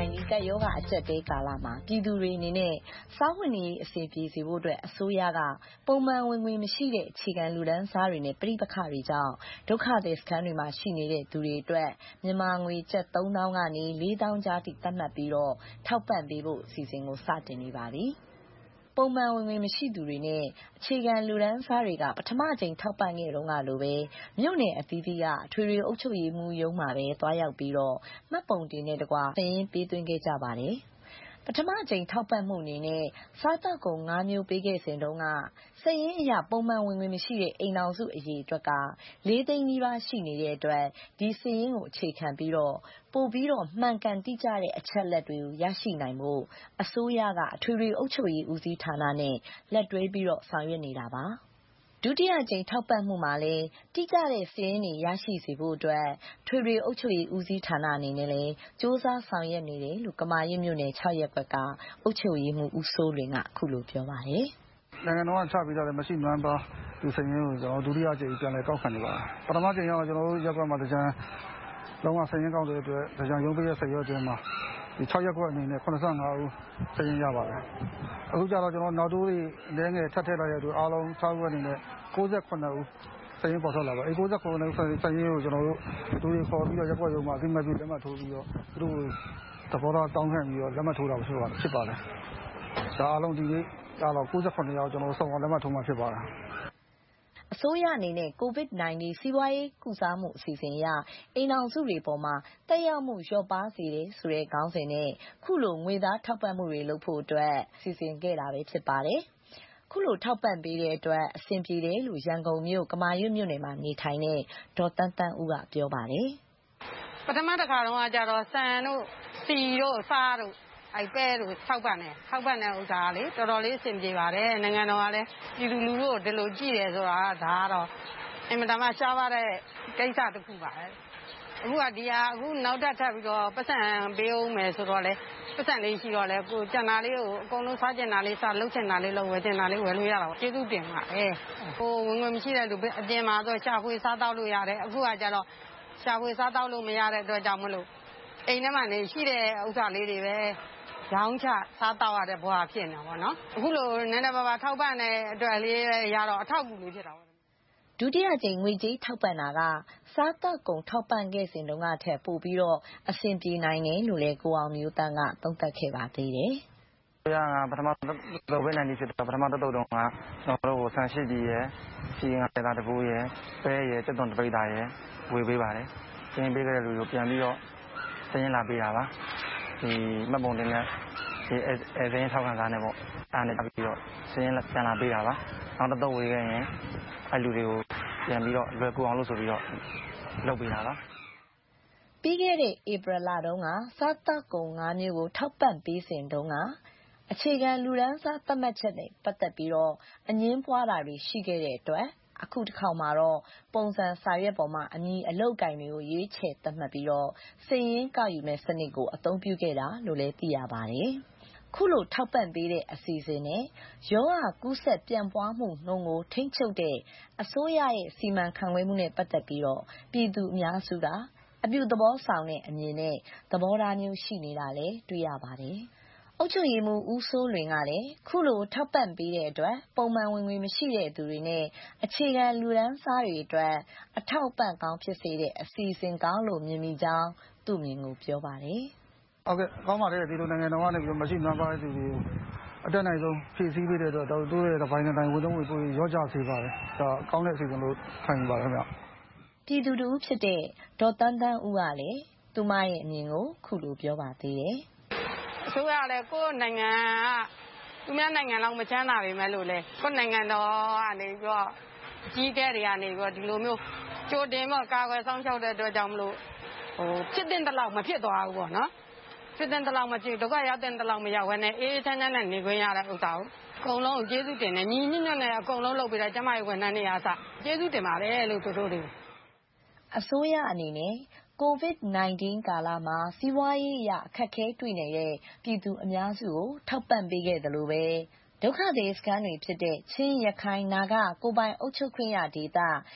ရောဂါအကျပ်တဲကာလမှာပြည်သူတွေအနေနဲ့စားဝတ်နေရေးအဆင်ပြေစေဖို့အတွက်အစိုးရကပုံမှန်ဝင်ငွေမရှိတဲ့အခြေခံလူတန်းစားတွေနဲ့ပဋိပက္ခတွေကြောင့်ဒုက္ခသည်စခန်းတွေမှာရှိနေတဲ့သူတွေအတွက်မြန်မာငွေကျပ်သုံးသောင်းကနေလေးသောင်းကြားထိသတ်မှတ်ပြီးတော့ထောက်ပံ့ပေးဖို့အစီအစဉ်ကိုစတင်နေပါပြီ။ပုံမှန်ဝင်ငွေမရှိသူတွေနဲ့အခြေခံလူတန်းစားတွေကပထမကြိမ်ထောက်ပံ့ခဲ့တုန်းကလိုပဲမြို့နယ်အသီးသီးကအထွေထွေအုပ်ချုပ်ရေးမှူးရုံးမှာပဲသွားရောက်ပြီးတော့မှတ်ပုံတင်နဲ့တကွစာရင်းပေးသွင်းခဲ့ကြပါတယ်။ပထမကြိမ်ထောက်ပံ့မှုအနေနဲ့စားသောက်ကုန်ငါးမျိုးပေးခဲ့စဉ်တုန်းကစာရင်းအရပုံမှန်ဝင်ငွေမရှိတဲ့အိမ်ထောင်စုအရေအတွက်ကလေးသိန်းနီးပါးရှိနေတဲ့အတွက်ဒီစာရင်းကိုအခြေခံပြီးတော့ပို့ပြီးတော့မှန်ကန်တိကျတဲ့အချက်လက်တွေကိုရရှိနိုင်ဖို့အစိုးရကအထွေထွေအုပ်ချုပ်ရေးဦးစီးဌာနနဲ့လက်တွဲပြီးတော့ဆောင်ရွက်နေတာပါ။ဒုတိယကြိမ်ထောက်ပံ့မှုမှာလည်းတိကျတဲ့စာရင်းတွေရရှိစေဖို့အတွက်ထွေထွေအုပ်ချုပ်ရေးဦးစီးဌာနအနေနဲ့လည်းစ조사ဆောင်ရွက်နေတယ်လို့ကမာရွတ်မြို့နယ်ခြောက်ရပ်ကွက်ကအုပ်ချုပ်ရေးမှူးဦးစိုးလွင်ကအခုလိုပြောပါတယ်။နိုင်ငံတော်ကချပြီးတော့လည်းမရှိမှန်းပါဒီစာရင်းကိုကျွန်တော်ဒုတိယကြိမ်ပြန်လဲကောက်ခံနေပါတယ်။ပထမကြိမ်ကတော့ကျွန်တော်တို့ရပ်ကွက်မှာတကြံလုံးဝစာရင်းကောက်တဲ့အတွက်တကြံရုံးပေးတဲ့စာရွက်အတွင်းမှာဒီခြောက်ရပ်ကွက်အနေနဲ့ခုနစ်ဆယ့်ငါးဦးစာရင်းရပါတယ်။အခုကျတော့ကျွန်တော်နောက်တိုးတွေလဲငယ်ထပ်ထည့်လိုက်တဲ့အတွက်အားလုံးခြောက်ရပ်အနေနဲ့ကိုးဆယ့်ခုနှစ်ဦးစာရင်းပေါ်ထွက်လာပါအဲကိုးဆယ့်ခုနှစ်ဦးစာရင်းကိုကျွန်တော်တို့ဒူတွေခေါ်ပြီးတော့ရပ်ကွက်ရုံးမှာအသိမှတ်ပြုလက်မှတ်ထိုးပြီးတော့သူတို့သဘောထားတောင်းခံပြီးတော့လက်မှတ်ထိုးတာဖြစ်ပါတယ်ဖြစ်ပါတယ်။ဒါအားလုံးဒီနေ့ကတော့ကိုးဆယ့်ခုနှစ်ယောက်ကျွန်တော်တို့စုံအောင်လက်မှတ်ထိုးမှဖြစ်ပါတယ်။အစိုးရအနေနဲ့ ကိုဗစ်-၁၉ စီးပွားရေးကုစားမှုအစီအစဉ်အရအိမ်ထောင်စုတွေပေါ်မှာတက်ရောက်မှုလျော့ပါးစေတယ်ဆိုတဲ့ခေါင်းစဉ်နဲ့ခုလိုငွေသားထောက်ပံ့မှုတွေလုပ်ဖို့အတွက်စီစဉ်ခဲ့တာပဲဖြစ်ပါတယ်။ခုလိုထောက်ပံ့ပေးတဲ့အတွက်အဆင်ပြေတယ်လို့ရန်ကုန်မြို့ကမာရွတ်မြို့နယ်မှာနေထိုင်တဲ့ဒေါ်တန်းတန်းဦးကပြောပါတယ်။ပထမတစ်ခါတော့ကျတော့စံတို့စီတို့စားတို့အဲပဲတို့ထောက်ပံ့တယ်ထောက်ပံ့တဲ့ဥစ္စာကလေတော်တော်လေးအဆင်ပြေပါတယ်နိုင်ငံတော်ကလည်းပြည်သူလူထုကိုဒီလိုကြည့်တယ်ဆိုတာဒါကတော့အင်မတန်မှရှားပါတဲ့ကိစ္စတစ်ခုပါပဲအခုကဒီဟာအခုနောက်ထပ်ထပ်ပြီးတော့ပတ်စံပေးအောင်မယ်ဆိုတော့လေပတ်စံလေးရှိတော့လေကိုကျန်တာလေးကိုအကုန်လုံးစားကျင်တာလေးစားလှုပ်ချင်တာလေးလှုပ်ဝယ်ချင်တာလေးဝယ်လို့ရတာကျေးဇူးတင်ပါတယ်ဟိုဝင်ဝင်မရှိတဲ့လူအပြင်မှာတော့ရှာဖွေစားတောက်လို့ရတယ်အခုကကျတော့ရှာဖွေစားတောက်လို့မရတဲ့အတွက်ကြောင့်မလို့အိမ်ထဲမှာနေရှိတဲ့ဥစ္စာလေးတွေပဲရောင်းချစားတောက်ရတဲ့ဘဝဖြစ်နေတာပေါ့နော်အခုလိုနည်းနည်းပါးပါးထောက်ပံ့တဲ့အတွက်လေးရတော့အထောက်အကူလေးဖြစ်တာပေါ့ဒုတိယကြိမ်ငွေကြေးထောက်ပံ့တာကစားတောက်ကုန်ထောက်ပံ့ခဲ့စဉ်တုန်းကထက်ပိုပြီးတော့အဆင်ပြေနိုင်တယ်လို့လည်းကိုအောင်မျိုးတန်းကသုံးသပ်ခဲ့ပါသေးတယ်။ဘုရားကပထမကိုဗစ်-၁၉ ဖြစ်တော့ပထမတစ်သုတ်တုန်းကကျွန်တော်တို့ဆန်ရှိပြည်ရယ်စီငါးတာတပူရယ်ပဲရယ်တက်သွန်တပိတ်တာရယ်ဝေပေးပါတယ်။ကျင်းပေးခဲ့တဲ့လူတွေကိုပြန်ပြီးတော့စရင်းလာပေးတာပါ။ဒီမှတ်ပုံတင်နဲ့ဒီအဲစရင်းထောက်ခံစားနဲ့ပေါ့အားနဲ့ပြီးတော့စရင်းပြန်လာပေးတာပါနောက်တစ်သုတ်ဝေခဲ့ရင်အဲလူတွေကိုပြန်ပြီးတော့လွယ်ကူအောင်လို့ဆိုပြီးတော့လုပ်ပေးတာပါပြီးခဲ့တဲ့ဧပြီလတုန်းကစားတောက်ကုန်ငါးမျိုးကိုထောက်ပံ့ပေးစဉ်တုန်းကအခြေခံလူတန်းစားသတ်မှတ်ချက်နဲ့ပတ်သက်ပြီးတော့အငင်းပွားတာတွေရှိခဲ့တဲ့အတွက်အခုတစ်ခေါက်မှာတော့ပုံစံစာရွက်ပေါ်မှာအမည်အလုပ်ကိုင်တွေကိုရွေးချယ်သတ်မှတ်ပြီးတော့စည်ရင်းကောက်ယူမဲ့စနစ်ကိုအသုံးပြုခဲ့တာလို့လည်းသိရပါတယ်။ခုလိုထောက်ပံ့ပေးတဲ့အစီအစဉ်နဲ့ရောဂါကူးစက်ပြန့်ပွားမှုနှုန်းကိုထိန်းချုပ်တဲ့အစိုးရရဲ့စီမံခန့်ခွဲမှုနဲ့ပတ်သက်ပြီးတော့ပြည်သူအများစုကအပြုသဘောဆောင်တဲ့အမြင်နဲ့သဘောထားမျိုးရှိနေတာလည်းတွေ့ရပါတယ်။အုပ်ချုပ်ရေးမှူးဦးစိုးလွင်ကလည်းခုလိုထောက်ပံ့ပေးတဲ့အတွက်ပုံမှန်ဝင်ငွေမရှိတဲ့သူတွေနဲ့အခြေခံလူတန်းစားတွေအတွက်အထောက်ပံ့ကောင်းဖြစ်စေတဲ့အစီအစဉ်ကောင်းလို့မြင်မိကြောင်းသူ့မြင်ကိုပြောပါတယ်။ဟုတ်ကဲ့ကောင်းပါတယ်ဒီလိုနိုင်ငံတော်ကနေပြီးမရှိမှန်းပါတဲ့သူတွေကိုအတက်နိုင်ဆုံးဖြည့်ဆည်းပေးတဲ့အတွက်တို့ရဲ့တစ်ပိုင်းတစ်တိုင်းဝန်သုံးဝင်ပို့ရောကြစေပါတယ်။ဒါကောင်းတဲ့အစီအစဉ်လို့ခံယူပါတယ်ခင်ဗျ။ပြည်သူတူဖြစ်တဲ့ဒေါ်တန်းတန်းဦးကလည်းသူမရဲ့အမြင်ကိုခုလိုပြောပါသေးတယ်။အစိုးရလည်းကိုယ့်နိုင်ငံကသူများနိုင်ငံလောက်မချမ်းသာပေမဲ့လို့လေကိုယ့်နိုင်ငံတော်ကနေပြီးတော့ကြီးကဲတွေကနေပြီးတော့ဒီလိုမျိုးကြိုတင်တော့ကာကွယ်ဆောင်ရှောက်တဲ့အတွက်ကြောင့်မလို့ဟိုဖြစ်တဲ့တလောက်မဖြစ်သွားဘူးပေါ့နော်ဖြစ်တဲ့တလောက်မဖြစ်ဒုက္ခရောက်တဲ့တလောက်မရောက်ဘဲနဲ့အေးချမ်းချမ်းနဲ့နေခွင့်ရတဲ့ဥစ္စာကိုအကုန်လုံးကျေးဇူးတင်တယ်ညီညွတ်ညွတ်နဲ့အကုန်လုံးလုပ်ပေးတဲ့ကျမရဲ့ဝန်ထမ်းတွေအားစကျေးဇူးတင်ပါတယ်လို့သူတို့တွေအစိုးရအနေနဲ့ကိုဗစ်-၁၉ ကာလမှာစီးပွားရေးအရအခက်အခဲတွေ့နေတဲ့ပြည်သူအများစုကိုထောက်ပံ့ပေးခဲ့တယ်လို့ပဲဒုက္ခသည်စခန်းတွေဖြစ်တဲ့ချင်းရခိုင်နာဂကိုပိုင်အုပ်ချုပ်ခွင့်ရဒေသ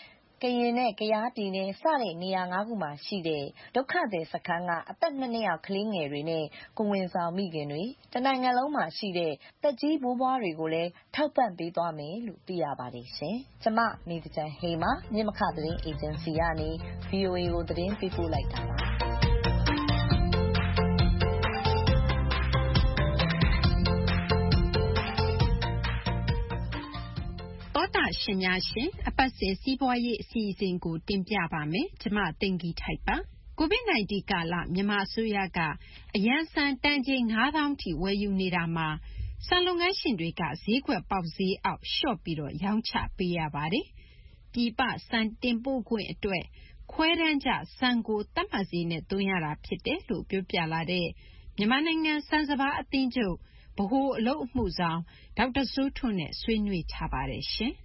ကရင်နဲ့ကယားပြည်နယ်စတဲ့နေရာငါးခုမှာရှိတဲ့ဒုက္ခသည်စခန်းကအသက်နှစ်နှစ်အောက်ကလေးငယ်တွေနဲ့ကိုယ်ဝန်ဆောင်မိခင်တွေတနိုင်ငံလုံးမှာရှိတဲ့သက်ကြီးဘိုးဘွားတွေကိုလည်းထောက်ပံ့ပေးသွားမယ်လို့သိရပါတယ်ရှင်။ကျမနေတချန်ဟိမှာမြင့်မခသတင်းအေဂျင်စီကနေ ဗီအိုအေ ကိုသတင်းပေးပို့လိုက်တာပါ။သောတာရှင်များရှင်အပတ်စဉ်စီးပွားရေးအစီအစဉ်ကိုတင်ပြပါမယ်။ကျမသိင်္ဂီထိုက်ပါ။ ကိုဗစ်နိုင်တီကာလမြန်မာအစိုးရကအရန်ဆန်တန်ချိန်ငါးသောင်းထိဝယ်ယူနေတာမှာဆန်လုပ်ငန်းရှင်တွေကဈေးကွက်ပေါက်ဈေးအောက်လျှော့ပြီးတော့ရောင်းချပေးရပါတယ်။ပြည်ပဆန်တင်ပို့ခွင့်အတွက်ခွဲတမ်းကျဆန်ကိုသတ်မှတ်ဈေးနဲ့သွင်းရတာဖြစ်တယ်လို့ပြောပြလာတဲ့မြန်မာနိုင်ငံဆန်စပါးအသင်းချုပ်ဗဟိုအလုပ်အမှုဆောင်ဒေါက်တာစိုးထွန်းနဲ့ဆွေးနွေးထားပါတယ်ရှင်။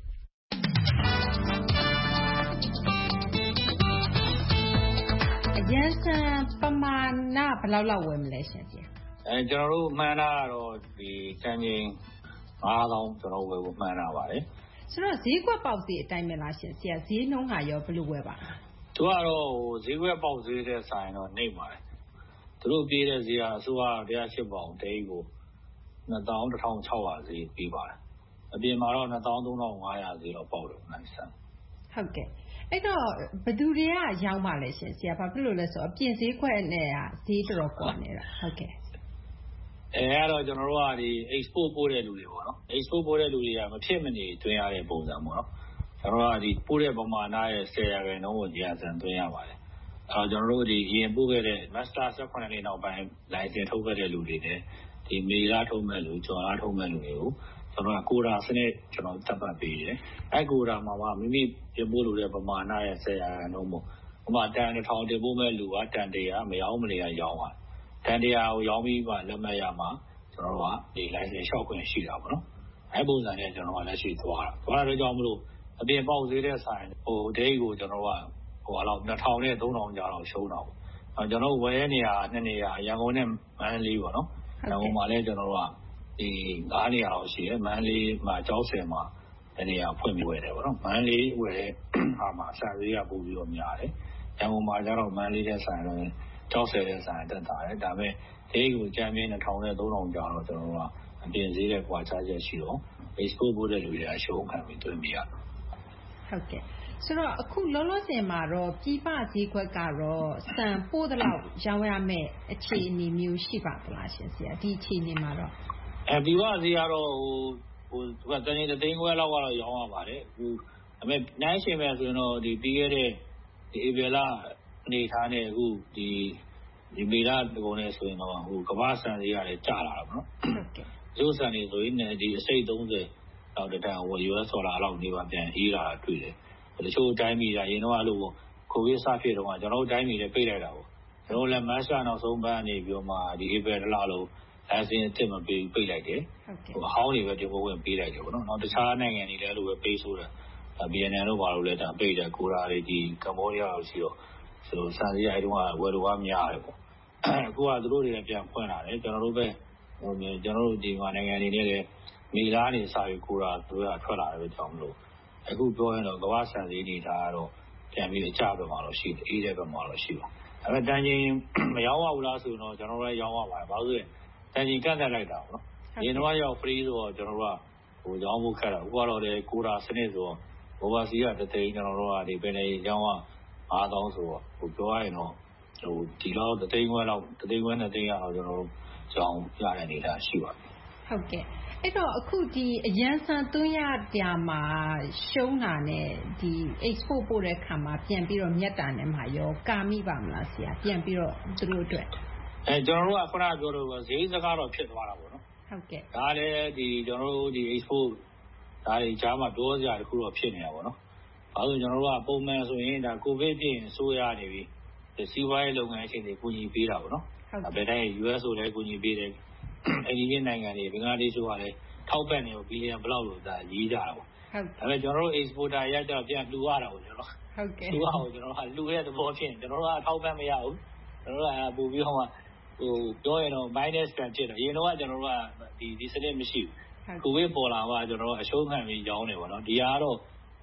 အရန်ဆန်ပမာဏဘယ်လောက်လောက်ဝယ်မလဲရှင်ဆရာ။အဲကျွန်တော်တို့မှန်းတာကတော့ဒီတန်ချိန်ငါးသောင်းကျွန်တော်ဝယ်ဖို့မှန်းတာပါတယ်။ဆိုတော့ဈေးကွက်ပေါက်ဈေးအတိုင်းပဲလားရှင်ဆရာဈေးနှုန်းဟာရောဘယ်လိုဝယ်ပါလဲ။သူကတော့ဟိုဈေးကွက်ပေါက်ဈေးတဲ့ဆိုင်တော့နှိမ့်ပါတယ်။သူတို့ပြေးတဲ့ဈေးကအစိုးရတရားရှစ်ပေါင်တိတ်ကိုနှစ်သောင်းတစ်ထောင်ခြောက်ရာဈေးပေးပါတယ်။အပြင်မှာတော့နှစ်သောင်းသုံးထောင်ငါးရာဈေးတော့ပေါက်တယ်နိုင်ဆန်။ဟုတ်ကဲ့။အဲ့တော့ဘယ်သူတွေကရောင်းပါလဲရှင်ဆရာဘာဖြစ်လို့လဲဆိုတော့အပြင်ဈေးကွက်နဲ့ဈေးတော်တော်ကွာနေတာဟုတ်ကဲ့။အဲအဲ့တော့ကျွန်တော်တို့ကဒီ export ပို့တဲ့လူတွေပေါ့နော် export ပို့တဲ့လူတွေကမဖြစ်မနေတွင်းရတဲ့ပုံစံပေါ့နော်ကျွန်တော်တို့ကဒီပို့တဲ့ပမာဏရဲ့ဆယ်ရာခိုင်နှုန်းကိုကြာစံတွင်းရပါတယ်အဲ့တော့ကျွန်တော်တို့ဒီအရင်ပို့ခဲ့တဲ့ master ဆယ့်ခုနှစ်နှစ်နောက်ပိုင်း license ထုတ်ခဲ့တဲ့လူတွေနဲ့ဒီမေလာထုတ်မဲ့လူကျော်လာထုတ်မဲ့လူတွေကိုကျွန်တော်ကကိုရာစနစ်ကျွန်တော်တပ်ပတ်ပေးတယ်အဲ့ကိုရာမှာမှမိမိပြင်ပို့လို့တဲ့ပမာဏရဲ့ဆယ်ရာခိုင်နှုန်းပေါ့ဥပမာတန်တစ်ထောင်တင်ပို့မဲ့လူကတန်တရာမရောင်းမနေရရောင်းပါတန်တရာကိုရောင်းပြီးမှလက်မှတ်ရမှာကျွန်တော်တို့ကဒီ license လျှောက်ခွင့်ရှိတာပေါ့နော်အဲ့ပုံစံနဲ့ကျွန်တော်ကလက်ရှိသွားတာသွားတဲ့ကြောင့်မလို့အပြင်ပေါက်ဈေးတဲ့ဆိုင်ဟိုဒိတ်ကိုကျွန်တော်ကဟိုလောက်နှစ်ထောင်နဲ့သုံးထောင်ကြားတော့ရှုံးတော့အဲကျွန်တော်ဝယ်ရနေရနှစ်နေရရန်ကုန်နဲ့မန္တလေးပေါ့နော်ရန်ကုန်မှာလည်းကျွန်တော်တို့ကဒီငါးနေရာလောက်ရှိတယ်မန္တလေးမှာကျောက်ဆယ်မှာတနေရာဖွင့်ပြီးဝယ်တယ်ပေါ့နော်မန္တလေးဝယ်တဲ့ဟာမှာဆန်ဈေးကပိုပြီးတော့များတယ်ရန်ကုန်မှာကျတော့မန္တလေးတဲ့ဆိုင်တော့ကျောက်ဆယ်တဲ့ဆိုင်တက်တာတယ်ဒါပေမဲ့ဒိတ်ကိုကြမ်းပြင်းနှစ်ထောင်နဲ့သုံးထောင်ကြားတော့ကျွန်တော်တို့ကအပြင်ဈေးတဲ့ကွာခြားချက်ရှိတော့ export ပို့တဲ့လူတွေကရှုံးခံပြီးတွင်းပြရဟုတ်ကဲ့ဆိုတော့အခုလောလောဆယ်မှာတော့ပြည်ပဈေးကွက်ကတော့စံပို့တဲ့လောက်ရောင်းရမယ့်အခြေအနေမျိုးရှိပါသလားရှင်ဆရာဒီအခြေအနေမှာတော့အဲပြည်ပဈေးကတော့ဟိုဟိုတနေ့တစ်သိန်းခွဲလောက်ကတော့ရောင်းရပါတယ်အခုဒါပေမဲ့နိုင်ရှင်ပဲဆိုရင်တော့ဒီပြီးခဲ့တဲ့ဒီဧပြီလအနေထားနဲ့အခုဒီဒီမေလပုံနဲ့ဆိုရင်တော့ဟိုကမ္ဘာစံဈေးရတယ်ကျလာတာပေါ့နော်ဟုတ်ကဲ့ရိုးစံနေဆိုရင်ဒီအစိတ်သုံးဆယ်တော့တန်ဟို ယူအက်စ် ဒေါ်လာလောက်နေပါပြန်အေးလာတာတွေ့တယ်တချို့တိုင်းပြည်ကရင်တော့အဲ့လိုကိုဗစ်စဖြစ်တော့ကျွန်တော်တို့တိုင်းပြည်လည်းပိတ်လိုက်တာပေါ့ကျွန်တော်လည်းမတ်လနောက်ဆုံးပတ်နေပြီးတော့မှဒီဧပြီလလောက်လိုလိုင်စင်အစ်မပေးပိတ်လိုက်တယ်ဟိုအဟောင်းတွေပဲတင်ပို့ဝင်ပေးလိုက်တယ်ပေါ့နော်နောက်တခြားနိုင်ငံတွေလည်းအဲ့လိုပဲပေးဆိုးတယ်ဗီယက်နမ်တို့ဘာလို့လဲဒါပိတ်တယ်ကိုရာတွေဒီကမ္ဘောဒီးယားတို့ရှိတော့ဆိုစံစည်းအဲ့တုန်းကဝယ်လိုကများတယ်ပေါ့အခုကသူတို့တွေလည်းပြန်ဖွင့်လာတယ်ကျွန်တော်တို့ပဲဟိုကျွန်တော်တို့ဒီမှာနိုင်ငံတွေနဲ့လည်းမိသားနေစာယူကိုရာသူကထွက်လာတယ်ပဲကြောင်းမလို့အခုပြောရင်တော့ကမ္ဘာစံစည်းနေတာကတော့ပြန်ပြီးအကျဘက်မှာတော့ရှိတယ်အေးတဲ့ဘက်မှာတော့ရှိပါအဲ့ဒါတန်ချင်းမရောင်းရဘူးလားဆိုတော့ကျွန်တော်လည်းရောင်းရပါတယ်ဘာလို့လဲတန်ချင်းကန့်သက်လိုက်တာပေါ့နော်ဒီတော့ရောက် free ဆိုတော့ကျွန်တော်တို့ကဟိုရောင်းဖို့ခက်တာအခုကတော့လေကိုရာစနစ်ဆိုတော့ဘောဘာစီကတသိန်းကျွန်တော်တို့ကဒီပင်နေရောင်းရငါးသောင်းဆိုတော့ဟိုပြောရရင်တော့ဟိုဒီလောက်တသိန်းခွဲလောက်တသိန်းခွဲနှစ်သိန်းရတော့ကျွန်တော်တို့ရောင်းရတဲ့အနေအထားရှိပါတယ်ဟုတ်ကဲ့အဲ့တော့အခုဒီအရန်ဆန်သွင်းရတာမှာရှုံးတာနဲ့ဒီ export ပို့တဲ့ခါမှာပြန်ပြီးတော့မြတ်တာနဲ့မှာရောကာမိပါမလားဆရာပြန်ပြီးတော့သူတို့အတွက်အဲကျွန်တော်တို့ကခုနပြောလို့ဈေးစကားတော့ဖြစ်သွားတာပေါ့နော်ဟုတ်ကဲ့ဒါလည်းဒီကျွန်တော်တို့ဒီ export ဒါတွေကြားမှာပြောစရာတခုတော့ဖြစ်နေတာပေါ့နော်ဘာလို့ကျွန်တော်တို့ကပုံမှန်ဆိုရင်ဒါကိုဗစ်ပြင်အစိုးရနေပြီစီးပွားရေးလုပ်ငန်းအချင်းတွေကူညီပေးတာပေါ့နော်ဘယ်တိုင်း ယူအက်စ် ဆိုလည်းကူညီပေးတယ်အင်ဂျင်နိုင်ငံတွေဘင်္ဂလားဒေ့ရှ်ကလည်းထောက်ပံ့နေဘီလီယံဘလောက်လို့ဒါရေးကြတာပေါ့ဒါပေမဲ့ကျွန်တော်တို့ exporter ရကြပြန်လှူရတာပေါ့ကျွန်တော်ဟုတ်ကဲ့လှူရအောင်ကျွန်တော်ကလှူတဲ့သဘောဖြစ်ကျွန်တော်တို့ကထောက်ပံ့မရဘူးကျွန်တော်တို့ကပို့ပြီးတော့မှဟိုပြောရင်တော့ minus ပြန်ဖြစ်တယ်အရင်တော့ကျွန်တော်တို့ကဒီဒီစနစ်မရှိဘူးကိုဗစ်ပေါ်လာမှကျွန်တော်တို့အရှုံးခံပြီးရောင်းနေပါတော့ဒီကတော့ဒီ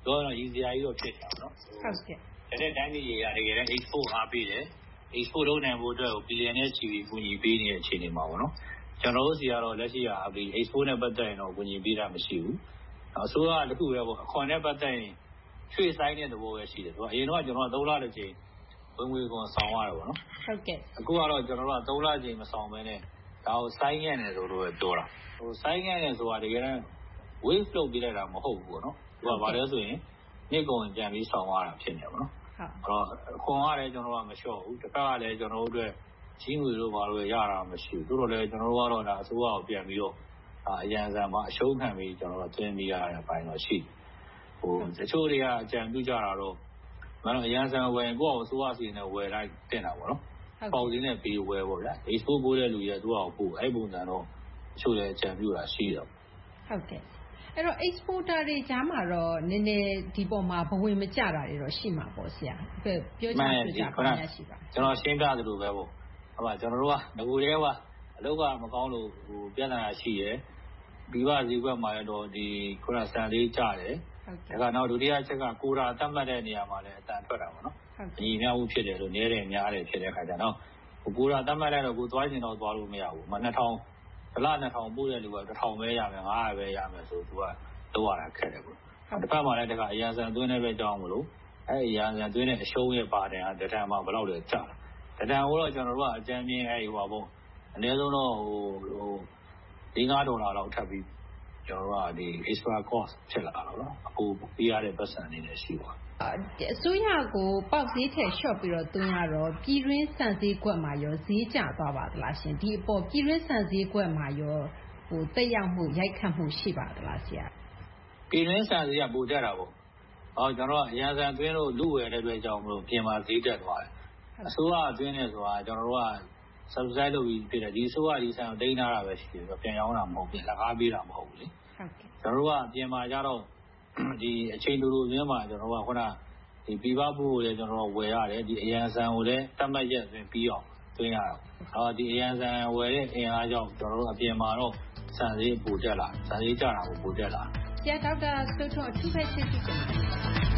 ပြောတော့ easy ကြီးတော့ဖြစ်တယ်နော်ဟုတ်ကဲ့တဲ့တိုင်းပြည်ကြီးကတကယ်လည်း export အားပေးတယ် export လုပ်နိုင်ဖို့အတွက်ကို billion နဲ့ချီပြီးကူညီပေးနေတဲ့အခြေအနေမှာပေါ့နော်ကျွန်တော်တို့စီကတော့လက်ရှိက export နဲ့ပတ်သက်ရင်တော့ကူညီပေးတာမရှိဘူးအစိုးရကတခုပဲပေါ့အခွန်နဲ့ပတ်သက်ရင်ရွှေ့ဆိုင်တဲ့သဘောပဲရှိတယ်သူကအရင်တော့ကျွန်တော်ကသုံးလတစ်ချိန်ဝင်ငွေခွန်ဆောင်ရတယ်ပေါ့နော်ဟုတ်ကဲ့အခုကတော့ကျွန်တော်တို့ကသုံးလချိန်မဆောင်ဘဲနဲ့ဒါကိုဆိုင်းငံ့နေဆိုလို့ပြောတာဟိုဆိုင်းငံ့နေဆိုတာတကယ်တမ်း wave လုပ်ပြလိုက်တာမဟုတ်ဘူးပေါ့နော်သူကဘာလဲဆိုရင်နေ့ကုန်ပြန်ပြီးဆောင်ရတာဖြစ်နေပါတော့ဟုတ်အဲ့တော့ခွန်ကလည်းကျွန်တော်ကမလျှော့ဘူးတစ်ခါကလည်းကျွန်တော်တို့အတွက်ကြီးငွေလို့ဘာလို့ရတာမရှိဘူးတို့တော့လည်းကျွန်တော်တို့ကတော့ဒါအစိုးရကိုပြန်ပြီးတော့အရန်စံမှာအရှုံးခံပြီးကျွန်တော်တို့သွင်းပြီးရတဲ့အပိုင်းတော့ရှိဟိုတချို့တွေကအကြံပြုကြတာတော့မနော်အရန်စံဝယ်ကိုယ့်အစိုးရစီနဲ့ဝယ်လိုက်တင်တာပေါ့နော်ပေါက်စင်းနဲ့ပြီးဝယ်ပေါ့ဗျာ export ပို့တဲ့လူရဲ့သူ့အောင်ပို့အဲ့ပုံစံတော့တချို့လည်းအကြံပြုတာရှိတော့ဟုတ်ကဲ့အဲ့တော့ exporter တွေကြားမှာတော့နည်းနည်းဒီပေါ်မှာဘဝင်မကျတာတွေတော့ရှိမှာပေါ့ဆရာပြောချင်တာကြပါများရှိပါကျွန်တော်ရှင်းပြသလိုပဲပေါ့ဟုတ်ပါကျွန်တော်တို့ကငကိုတည်းကအလုပ်ကမကောင်းလို့ဟိုပြဿနာရှိရယ်ပြီးပါဈေးကွက်မှာတော့ဒီခုနစံလေးကျတယ်ဒါကနောက်ဒုတိယချက်ကကိုရာတတ်မှတ်တဲ့နေရာမှာလည်းအတန်ထွက်တာပေါ့နော်ညီများမှုဖြစ်တယ်လို့နည်းတယ်များတယ်ဖြစ်တဲ့ခါကျတော့ကိုရာတတ်မှတ်လိုက်တော့ကိုသွားကျင်တော့သွားလို့မရဘူးမနှစ်ထောင်ဒလနှစ်ထောင်ပို့တဲ့လူကတစ်ထောင်ပဲရမယ်ငါးရာပဲရမယ်ဆိုသူကလောက်ရတာခက်တယ်ပေါ့တစ်ဖက်မှာလည်းတခါအရန်ဆန်သွင်းတဲ့ပဲကြောင်းမလို့အဲ့အရန်ဆန်သွင်းတဲ့အရှုံးရဲ့ပါတယ်ဟာတတန်မှာဘယ်လောက်လဲကျတာတတန်ကိုတော့ကျွန်တော်တို့ကအကြမ်းမြင်အဲ့ဟိုပါပေါ့အနည်းဆုံးတော့ဟိုဟို၄-၅ဒေါ်လာလောက်ထပ်ပြီးကျွန်တော်တို့ကဒီ extra cost ဖြစ်လာတော့နော်အခုပေးရတဲ့ပတ်စံနေလည်းရှိပါအစိုးရကိုပေါက်ဈေးထက်လျှော့ပြီးတော့သွင်းရတော့ပြည်တွင်းစံဈေးကွက်မှာရောဈေးကျသွားပါသလားရှင်ဒီအပေါ်ပြည်တွင်းစံဈေးကွက်မှာရောဟိုတက်ရောက်မှုရိုက်ခတ်မှုရှိပါသလားဆရာပြည်တွင်းစံဈေးကပိုတက်တာပေါ့ဟောကျွန်တော်ကအရန်စံသွင်းလို့လူဝယ်တဲ့အတွက်ကြောင့်မလို့ပြင်မှာဈေးတက်သွားတယ်အစိုးရသွင်းနေဆိုတာကျွန်တော်တို့က subsidize လုပ်ပြီးဖြစ်တယ်ဒီအစိုးရဒီစံကိုတင်ထားတာပဲရှိတယ်ပြန်ရောင်းတာမဟုတ်ဘူးလက်ကားပေးတာမဟုတ်ဘူးလေဟုတ်ကဲ့ကျွန်တော်တို့ကပြင်မှာကြတော့ဒီအချိန်တူတူရင်းမှာကျွန်တော်ကခုနဒီပြပဖို့ကိုလည်းကျွန်တော်ဝယ်ရတယ်ဒီအရန်ဆန်ကိုလည်းတတ်မှတ်ရက်တွင်ပြီးအောင်သွင်းရအောင်အော်ဒီအရန်ဆန်ဝယ်တဲ့အင်အားကြောင့်ကျွန်တော်တို့အပြင်မှာတော့ဆန်ဈေးပိုတက်လာဆန်ဈေးကျတာကိုပိုတက်လာဆရာဒေါက်တာစိုးထွန်းအထူးပဲကျေးဇူးတင်ပါတယ်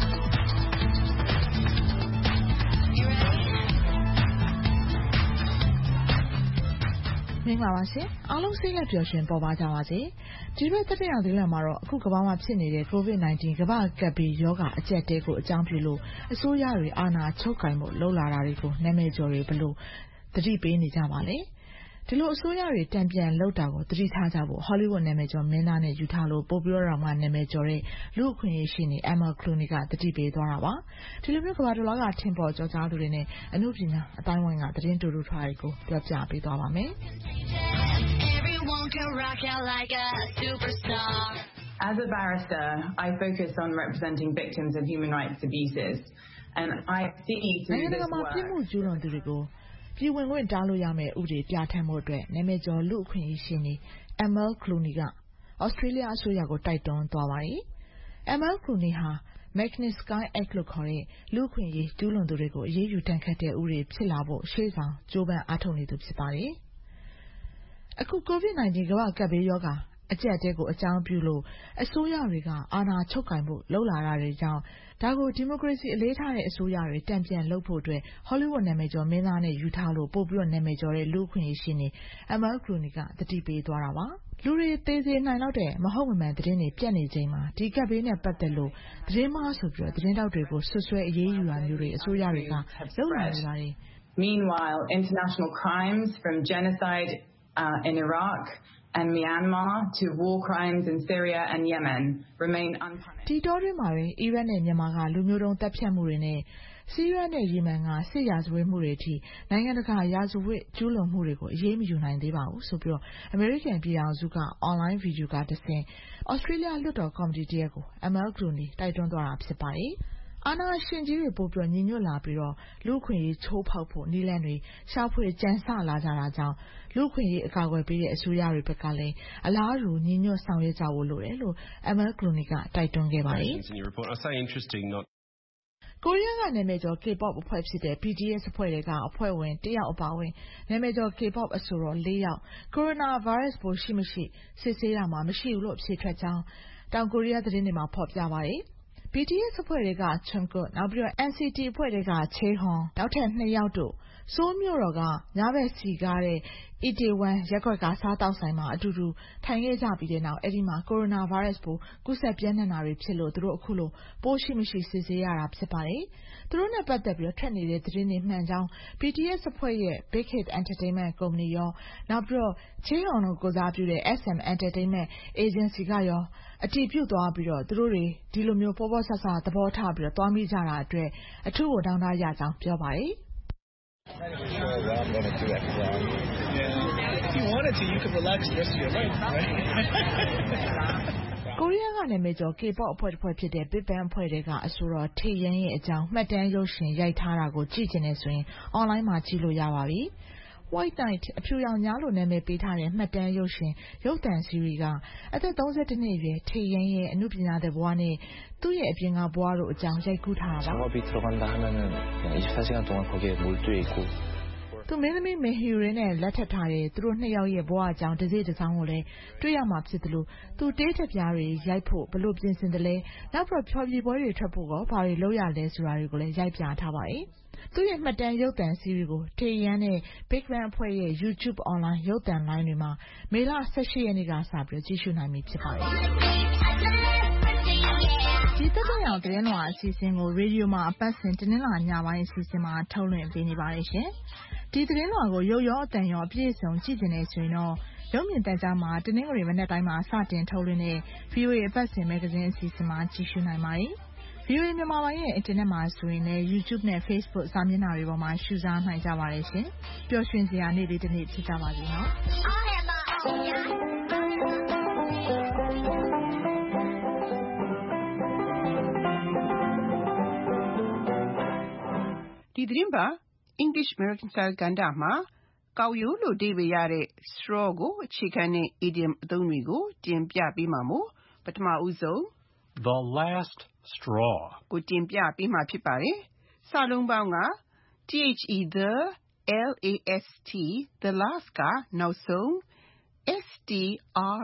မင်္ဂလာပါရှင်အားလုံးစိတ်လက်ပျော်ရွှင်ပေါ်ပါကြပါစေဒီဘက်တတိယသီလမှာတော့အခုကမ္ဘာမှာဖြစ်နေတဲ့ ကိုဗစ် ၁၉ ကမ္ဘာ့ကပ်ဘေးရောဂါအကျပ်တဲကိုအကြောင်းပြုလို့အစိုးရတွေအာဏာချုပ်ကိုင်ဖို့လှုံ့ဆော်လာတာတွေကိုနာမည်ကျော်တွေဘလို့သတိပေးနေကြပါလဲဒီလိုအစိုးရတွေတံပြန်လှုပ်တာကိုသတိထားကြဖို့ Hollywood နာမည်ကျော်မင်းသားနဲ့ယူထားလို့ပို့ပြီးတော့မှနာမည်ကျော်တဲ့လူအခွင့်အရေးရှိနေ Emma Clooney ကသတိပေးသွားတာပါဒီလိုမျိုးကမ္ဘာတစ်လောကထင်ပေါ်ကျော်ကြားသူတွေနဲ့အမှုပညာအတိုင်းဝိုင်းကသတင်းတူတူထားတွေကိုပြောပြပေးသွားပါမယ် As a barrister, I focus on representing victims of human rights abuses, and I see through this work. ပြည်ဝင်ခွင့်တားလို့ရမယ့်ဥပဒေပြဋ္ဌာန်းမှုအတွက်နာမည်ကျော်လူအခွင့်အရေးရှိနေ Emma Clooney က Australia အစိုးရကိုတိုက်တွန်းသွားပါတယ်။ Emma Clooney ဟာ Magnitsky Act လို့ခေါ်တဲ့လူအခွင့်အရေးကျူးလွန်သူတွေကိုအရေးယူတန်ခတ်တဲ့ဥပဒေဖြစ်လာဖို့ရှေ့ဆောင်ကြိုးပမ်းအားထုတ်နေသူဖြစ်ပါတယ်။အခု ကိုဗစ် ၁၉ ကမ္ဘာ့ကပ်ဘေးရောဂါအကျပ်အတဲကိုအကြောင်းပြုလို့အစိုးရတွေကအာဏာချုပ်ကိုင်ဖို့လှုံ့ဆော်လာတာတွေကြောင့်ဒါကိုဒီမိုကရေစီအလေးထားတဲ့အစိုးရတွေတံပြန်လှုပ်ဖို့အတွက် Hollywood နာမည်ကျော်မင်းသားနဲ့ယူထားလို့ပို့ပြီးတော့နာမည်ကျော်တဲ့လူအခွင့်အရေးရှိနေ Emma Clooney ကသတိပေးသွားတာပါလူတွေသေးသေးနိုင်တော့တဲ့မဟုတ်မမှန်သတင်းတွေပြတ်နေချိန်မှာဒီကပ်ဘေးနဲ့ပတ်သက်လို့သတင်းမှားဆိုပြီးတော့သတင်းတောက်တွေကိုဆွဆွဲအရေးယူရမျိုးတွေအစိုးရတွေကလုပ်လာနေပါတယ် Meanwhile, international crimes from genocide uh, in Iraq and Myanmar to war crimes in Syria and Yemen remain unpunished. ဒီတော့တွင်မှာပဲအီရတ်နဲ့မြန်မာကလူမျိုးတုံးတပ်ဖြတ်မှုတွေနဲ့ဆီးရီးယားနဲ့ယီမန်ကစစ်ရာဇဝတ်မှုတွေအထိနိုင်ငံတကာရာဇဝတ်ကျူးလွန်မှုတွေကိုအရေးမယူနိုင်သေးပါဘူးဆိုပြီးတော့အမေရိကန်ပြည်ထောင်စုက online video ကတဆင့် Australia လွှတ်တော်ကော်မတီတရက်ကို Emma Clooney တိုက်တွန်းသွားတာဖြစ်ပါတယ်အာဏာရှင်ကြီးတွေပို့ပြီးညီညွတ်လာပြီးတော့လူ့ခွင့်ရေးချိုးဖောက်ဖို့နီးလန်းတွေရှာဖွေကြံစလာကြတာကြောင့်လူ့ခွင့်ရေးအကာအကွယ်ပေးတဲ့အစိုးရတွေဘက်ကလည်းအလားတူညီညွတ်ဆောင်ရွက်ကြဖို့လိုတယ်လို့ Emma Clooney ကတိုက်တွန်းခဲ့ပါတယ်ကိုရီးယားကနာမည်ကျော် K-pop အဖွဲ့ဖြစ်တဲ့ B T S အဖွဲ့တွေကအဖွဲ့ဝင်တယောက်အပါအဝင်နာမည်ကျော် K-pop အဆိုတော်လေးယောက်ကိုရိုနာဗိုင်းရပ်စ်ပိုးရှိမရှိစစ်ဆေးတာမှာမရှိဘူးလို့အဖြေထွက်ကြောင်းတောင်ကိုရီးယားသတင်းတွေမှာဖော်ပြပါတယ်ဘီ တီ အက်စ် အဖွဲ့ထဲက Jungkook နောက်ပြီးတော့ အန် စီ တီ အဖွဲ့ထဲက Chaehoon နောက်ထပ်နှစ်ယောက်တို့ ဆိုးလ်မြို့တော်က ညဘက်စည်ကားတဲ့ Itaewon ရပ်ကွက်က စားသောက်ဆိုင်မှာ အတူတူထိုင်ခဲ့ကြပြီးတဲ့နောက် အဲဒီမှာ ကိုရိုနာဗိုင်းရပ်စ်ပိုး ကူးစက်ပျံ့နှံ့တာတွေဖြစ်လို့ သူတို့အခုလို ပိုးရှိမရှိ စစ်ဆေးရတာဖြစ်ပါတယ်။ သူတို့နဲ့ပတ်သက်ပြီးထွက်နေတဲ့သတင်းတွေမှန်ကြောင်း ဘီ တီ အက်စ် အဖွဲ့ရဲ့ Big Hit Entertainment ကုမ္ပဏီရော နောက်ပြီးတော့ Chaehoon တို့ကိုယ်စားပြုတဲ့ အက်စ် အမ် Entertainment Agency ကရော အတည်ပြုသွားပြီးတော့ သူတို့တွေဒီလိုမျိုးပေါ့ပေါ့ဆဆသဘောထားပြီးတော့သွားမိကြတာအတွက် အထူးကိုဒေါသရကြောင်းပြောပါတယ်။ကိုရီးယားကနာမည်ကျော် K-pop အဖွဲ့တစ်ဖွဲ့ဖြစ်တဲ့ Big Bang အဖွဲ့ထဲကအဆိုတော် Taeyeon ရဲ့အကြောင်းမှတ်တမ်းရုပ်ရှင်ရိုက်ထားတာကိုကြည့်ချင်တယ်ဆိုရင် အွန်လိုင်းမှာကြည့်လို့ရပါပြီ။ White Night အဖြူရောင်ညလို့နာမည်ပေးထားတဲ့မှတ်တမ်းရုပ်ရှင်ရုပ်သံစီရီးကအသက် ၃၁ နှစ်အရွယ် Taeyeon ရဲ့အနုပညာသည်ဘဝနဲ့သူ့ရဲ့အပြင်ကဘဝတို့အကြောင်းရိုက်ကူးထားတာပါ။သူမင်းသမီး Mayuri နဲ့လက်ထပ်ထားတဲ့သူတို့နှစ်ယောက်ရဲ့ဘဝအကြောင်းတစ်စိတ်တစ်စောင်းကိုလည်းတွေ့ရမှာဖြစ်သလိုသူတေးချက်ပြားတွေရိုက်ဖို့ဘလို့ပြင်ဆင်တယ်လဲနောက်ပြီးဖျော်ဖြေပွဲတွေထွက်ဖို့ကောဘာတွေလုပ်ရလဲဆိုတာတွေကိုလည်းရိုက်ပြထားပါတယ်။သူ့ရဲ့မှတ်တမ်းရုပ်သံစီရီကို Taeyeon နဲ့ Big Bang အဖွဲ့ရဲ့ YouTube အွန်လိုင်းရုပ်သံလိုင်းတွေမှာမေလ ၁၈ ရက်နေ့ကစပြီးကြည့်ရှုနိုင်ပြီဖြစ်ပါတယ်။ဒီသက်သက်ရောင်သတင်းလွှာအစီအစဉ်ကိုရေဒီယိုမှာအပတ်စဉ်တင်းလာညပိုင်းအစီအစဉ်မှာထုတ်လွှင့်ပေးနေပါတယ်ရှင်။ဒီသတင်းလွှာကိုရုပ်ရောအသံရောအပြည့်အစုံကြည့်နေဆိုရင်တော့ရုပ်မြင်သံကြားမှာတနင်္ဂနွေမနက်တိုင်းမှာစတင်ထုတ်လွှင့်တဲ့ ဗီအိုအေ အပတ်စဉ်မဂ္ဂဇင်းအစီအစဉ်မှာကြည့်ရှုနိုင်ပါတယ်။ ဗီအိုအေမြန်မာပိုင်းရဲ့အင်တာနက်မှာဆိုရင်လည်း YouTube နဲ့ Facebook စာမျက်နှာတွေပေါ်မှာရှုစားနိုင်ကြပါတယ်ရှင်။ပျော်ရွှင်စရာနေ့လေးတစ်နေ့ဖြစ်ကြပါစေနော်။ဒီသတင်းပါ English American Style ကဏ္ဍမှာကောက်ရိုးလို့အဓိပ္ပာယ်ရတဲ့ straw ကိုအခြေခံတဲ့ idiom အသုံးတွေကိုတင်ပြပေးမှာမို့ပထမဦးဆုံး The last straw ကိုတင်ပြပေးမှာဖြစ်ပါတယ်။စာလုံးပေါင်းက the, last, the last ကနောက်ဆုံး straw,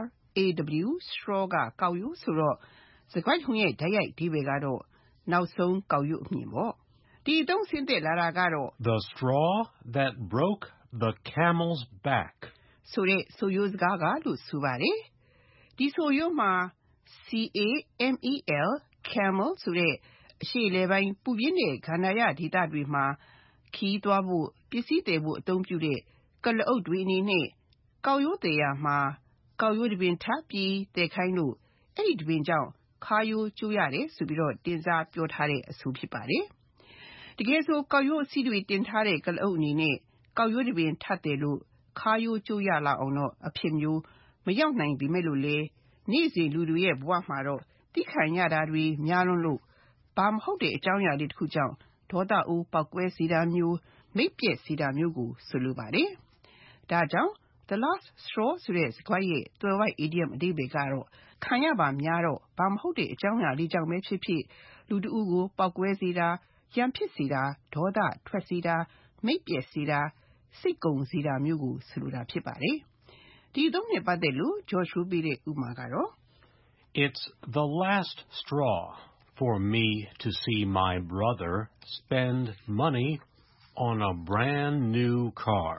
straw ကကောက်ရိုးဆိုတော့စကားထုံးရဲ့တိုက်ရိုက်အဓိပ္ပာယ်ကတော့နောက်ဆုံးကောက်ရိုးအမည်ပေါ့။ဒီအသုံးဆင်းသက်လာတာကတော့ The straw that broke the camel's back ဆိုတဲ့ဆိုရိုးစကားကလို့ဆိုပါတယ်။ဒီဆိုရိုးမှာ C A M E L camel ဆိုတဲ့အရှေ့လေပိုင်းပူပြင်းတဲ့ခန္ဓာရဒေသတွေမှာခီးသွားဖို့ပစ္စည်းတည်ဖို့အသုံးပြုတဲ့ကလအုပ်တွေအနေနဲ့ကောက်ရိုးတည်ရမှာကောက်ရိုးတစ်ပင်ထပ်ပြီးတည်ခိုင်းလို့အဲ့ဒီတစ်ပင်ကြောင့်ခါရိုးကျိုးရတယ်ဆိုပြီးတော့တင်စားပြောထားတဲ့အဆိုဖြစ်ပါတယ်။တကယ်ဆိုကောက်ရိုးအစည်းတွေတင်ထားတဲ့ကလအုပ်အနေနဲ့ကောက်ရိုးတစ်ပင်ထပ်တယ်လို့ခါရိုးကျိုးရလောက်အောင်တော့အဖြစ်မျိုးမရောက်နိုင်ပေမဲ့လို့လေနေ့စဉ်လူတွေရဲ့ဘဝမှာတော့တိခိုင်ရတာတွေများလွန်းလို့ဘာမဟုတ်တဲ့အကြောင်းအရာတွေတစ်ခုကြောင့်ဒေါသအိုးပောက်ကွဲစေတာမျိုးမိတ်ပြက်စေတာမျိုးကိုဆိုလိုပါတယ်။ဒါကြောင့် the last straw ဆိုတဲ့စကားရဲ့သွယ်ဝိုက် idiom အဓိပ္ပာယ်ကတော့ခံရပါများတော့ဘာမဟုတ်တဲ့အကြောင်းအရာလေးကြောင့်ပဲဖြစ်ဖြစ်လူတဦးကိုပောက်ကွဲစေတာရန်ဖြစ်စေတာဒေါသထွက်စေတာမိတ်ပြက်စေတာစိတ်ကုန်စေတာမျိုးကိုဆိုလိုတာဖြစ်ပါတယ်။ဒီအသုံးနဲ့ပတ်သက်လို့ George ရိုးပေးတဲ့ဥပမာကတော့ It's the last straw for me to see my brother spend money on a brand new car.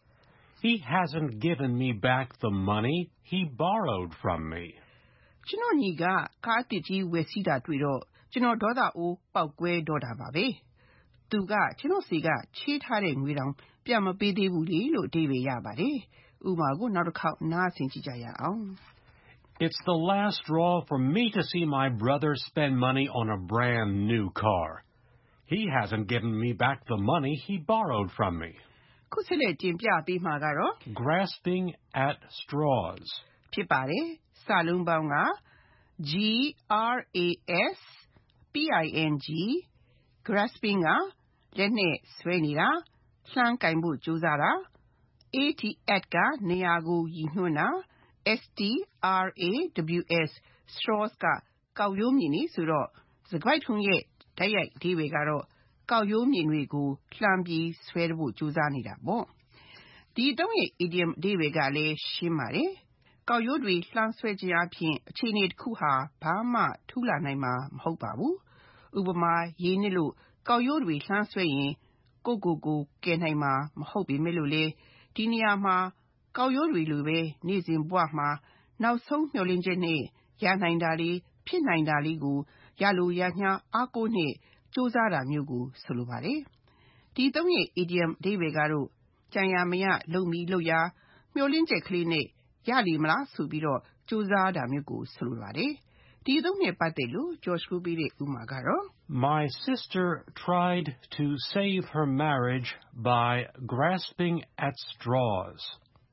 He hasn't given me back the money he borrowed from me. ကျွန်တော်ညီကကားတစ်ကြီးဝယ်စီးတာတွေ့တော့ကျွန်တော်ဒေါသအိုးပောက်ကွဲတော့တာပါပဲ။သူကကျွန်တော်စီကချေးထားတဲ့ငွေတောင်ပြန်မပေးသေးဘူးလေလို့အဓိပ္ပာယ်ရပါတယ်။ဥပမာကိုနောက်တစ်ခေါက်နားဆင်ကြည့်ကြရအောင် It's the last straw for me to see my brother spend money on a brand new car. He hasn't given me back the money he borrowed from me. ခုဆက်လက်တင်ပြပေးမှာကတော့ Grasping at straws ဖြစ်ပါတယ်။စာလုံးပေါင်းက G R A S P I N G grasping ကလက်နဲ့ဆွဲနေတာလှမ်းကင်ဖို့ကြိုးစားတာ A T at ကနေရာကိုရည်ညွှန်းတာ S T R A W S straws ကကောက်ရိုးမြင်နေဆိုတော့စကားထုံးရဲ့တိုက်ရိုက်အဓိပ္ပာယ်ကတော့ကောက်ရိုးမြင်တွေကိုလှမ်းပြီးဆွဲဖို့ကြိုးစားနေတာပေါ့ဒီအသုံးရဲ့ idiom အဓိပ္ပာယ်ကလည်းရှင်းပါတယ်ကောက်ရိုးတွေလှမ်းဆွဲခြင်းအပြင်အခြေအနေတစ်ခုဟာဘာမှထူးလာနိုင်မှာမဟုတ်ပါဘူး။ဥပမာရေနစ်လို့ကောက်ရိုးတွေလှမ်းဆွဲရင်ကိုကိုကိုကယ်နိုင်မှာမဟုတ်ပေမဲ့လို့လေဒီနေရာမှာကောက်ရိုးတွေလိုပဲနေ့စဉ်ဘဝမှာနောက်ဆုံးမျှော်လင့်ချက်နဲ့ရနိုင်တာလေးဖြစ်နိုင်တာလေးကိုရလို့ရညာအားကိုးနဲ့စူးစမ်းတာမျိုးကိုဆိုလိုပါတယ်။ဒီသုံးရဲ့ idiom အဓိပ္ပာယ်ကတော့ကြံရမရလုံမီလုံရာမျှော်လင့်ချက်ကလေးနဲ့ရလိမလားဆိုပြီးတော့စူးစမ်းတာမျိုးကိုဆိုလိုပါတယ်။ဒီသုံးနဲ့ပတ်သက်လို့ George ကိုပေးတဲ့ဥပမာကတော့ My sister tried to save her marriage by grasping at straws,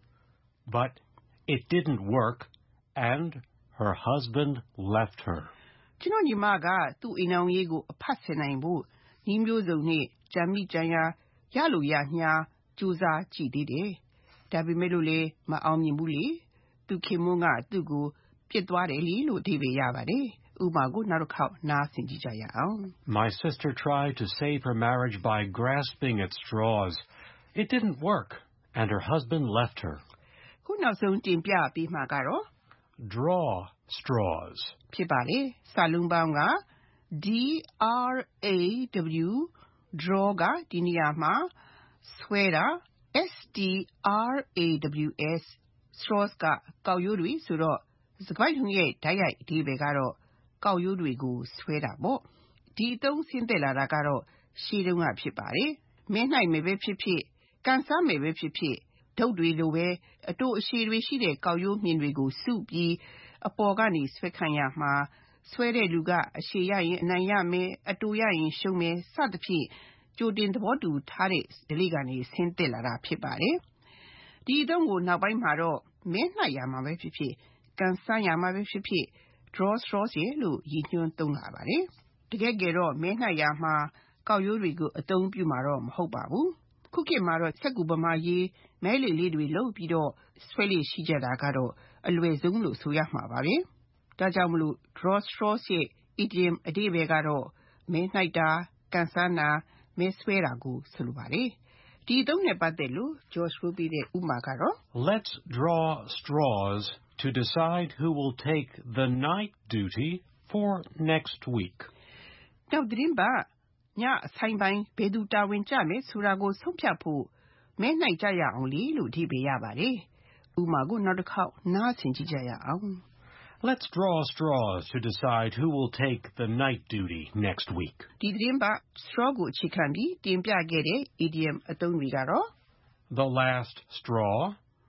but it didn't work and her husband left her. ကျွန်တော်ညီမကသူ့အိမ်အောင်ရေးကိုအဖတ်ဆင်နိုင်ဖို့ညီမျိုးစုံနဲ့ကြံမိကြံရရလို့ရညာစူးစမ်းကြည့်သေးတယ်။ဒါပေမဲ့လို့လေမအောင်မြင်ဘူးလေ။သူခင်မွန်းကသူ့ကိုပြစ်သွားတယ်လေလို့အဓိပ္ပာယ်ရပါတယ်။ဥပမာကိုနောက်တစ်ခေါက်နားဆင်ကြည့်ကြရအောင် My sister tried to save her marriage by grasping at straws. It didn't work and her husband left her. ခုနောက်ဆုံးတင်ပြပေးမှာကတော့ Draw straws ဖြစ်ပါလေ။စာလုံးပေါင်းက D R A W draw ကဒီနေရာမှာဆွဲတာ S T R A W S straws ကကောက်ရိုးတွေဆိုတော့စကားလုံးရဲ့တိုက်ရိုက်အဓိပ္ပာယ်ကတော့ကောက်ရိုးတွေကိုဆွဲတာပေါ့ဒီအသုံးဆင်းသက်လာတာကတော့ရှေးတုန်းကဖြစ်ပါတယ်မင်းနိုင်မယ်ပဲဖြစ်ဖြစ်ကန်ဆာမယ်ပဲဖြစ်ဖြစ်ဒုတ်တွေလိုပဲအတူအရှိတွေရှိတဲ့ကောက်ရိုးမြင်တွေကိုစုပြီးအပေါ်ကနေဆွဲခံရမှာဆွဲတဲ့လူကအရှိရရင်အနိုင်ရမယ်အတူရရင်ရှုံးမယ်စသဖြင့်ကြိုတင်သဘောတူထားတဲ့ဓလေ့ကနေဆင်းသက်လာတာဖြစ်ပါတယ်ဒီအသုံးကိုနောက်ပိုင်းမှာတော့မင်းနိုင်ရမှာပဲဖြစ်ဖြစ်ကန်ဆန်းရမှာပဲဖြစ်ဖြစ် draw straws ရဲ့လို့ရည်ညွှန်းသုံးလာပါတယ်တကယ်ကြတော့မင်းနိုင်ရမှာကောက်ရိုးတွေကိုအသုံးပြုမှာတော့မဟုတ်ပါဘူးခုခေတ်မှာတော့စက်ကူပမာရေးမဲလေလေးတွေလုပ်ပြီးတော့ဆွဲလေးရှိကြတာကတော့အလွယ်ဆုံးလို့ဆိုရမှာပါပဲဒါကြောင့်မလို့ draw straws ရဲ့ idiom အဓိပ္ပာယ်ကတော့မင်းနိုင်တာကန်ဆန်းတာမဲဆွဲတာကိုဆိုလိုပါတယ်ဒီအသုံးနဲ့ပတ်သက်လို့ George ကိုပေးတဲ့ဥပမာကတော့ Let's draw straws to decide who will take the night duty for next week. နောက်သတင်းပတ်ညအဆိုင်ပိုင်းဘယ်သူတာဝန်ကျမယ်ဆိုတာကိုဆုံးဖြတ်ဖို့မဲနိုင်ကြရအောင်လေလို့အဓိပ္ပာယ်ရပါတယ်ဥပမာကိုနောက်တစ်ခေါက်နားဆင်ကြည့်ကြရအောင် Let's draw straws to decide who will take the night duty next week. ဒီသတင်းပတ် straw ကိုအခြေခံပြီးတင်ပြခဲ့တဲ့ idiom အသုံးတွေကတော့ The last straw,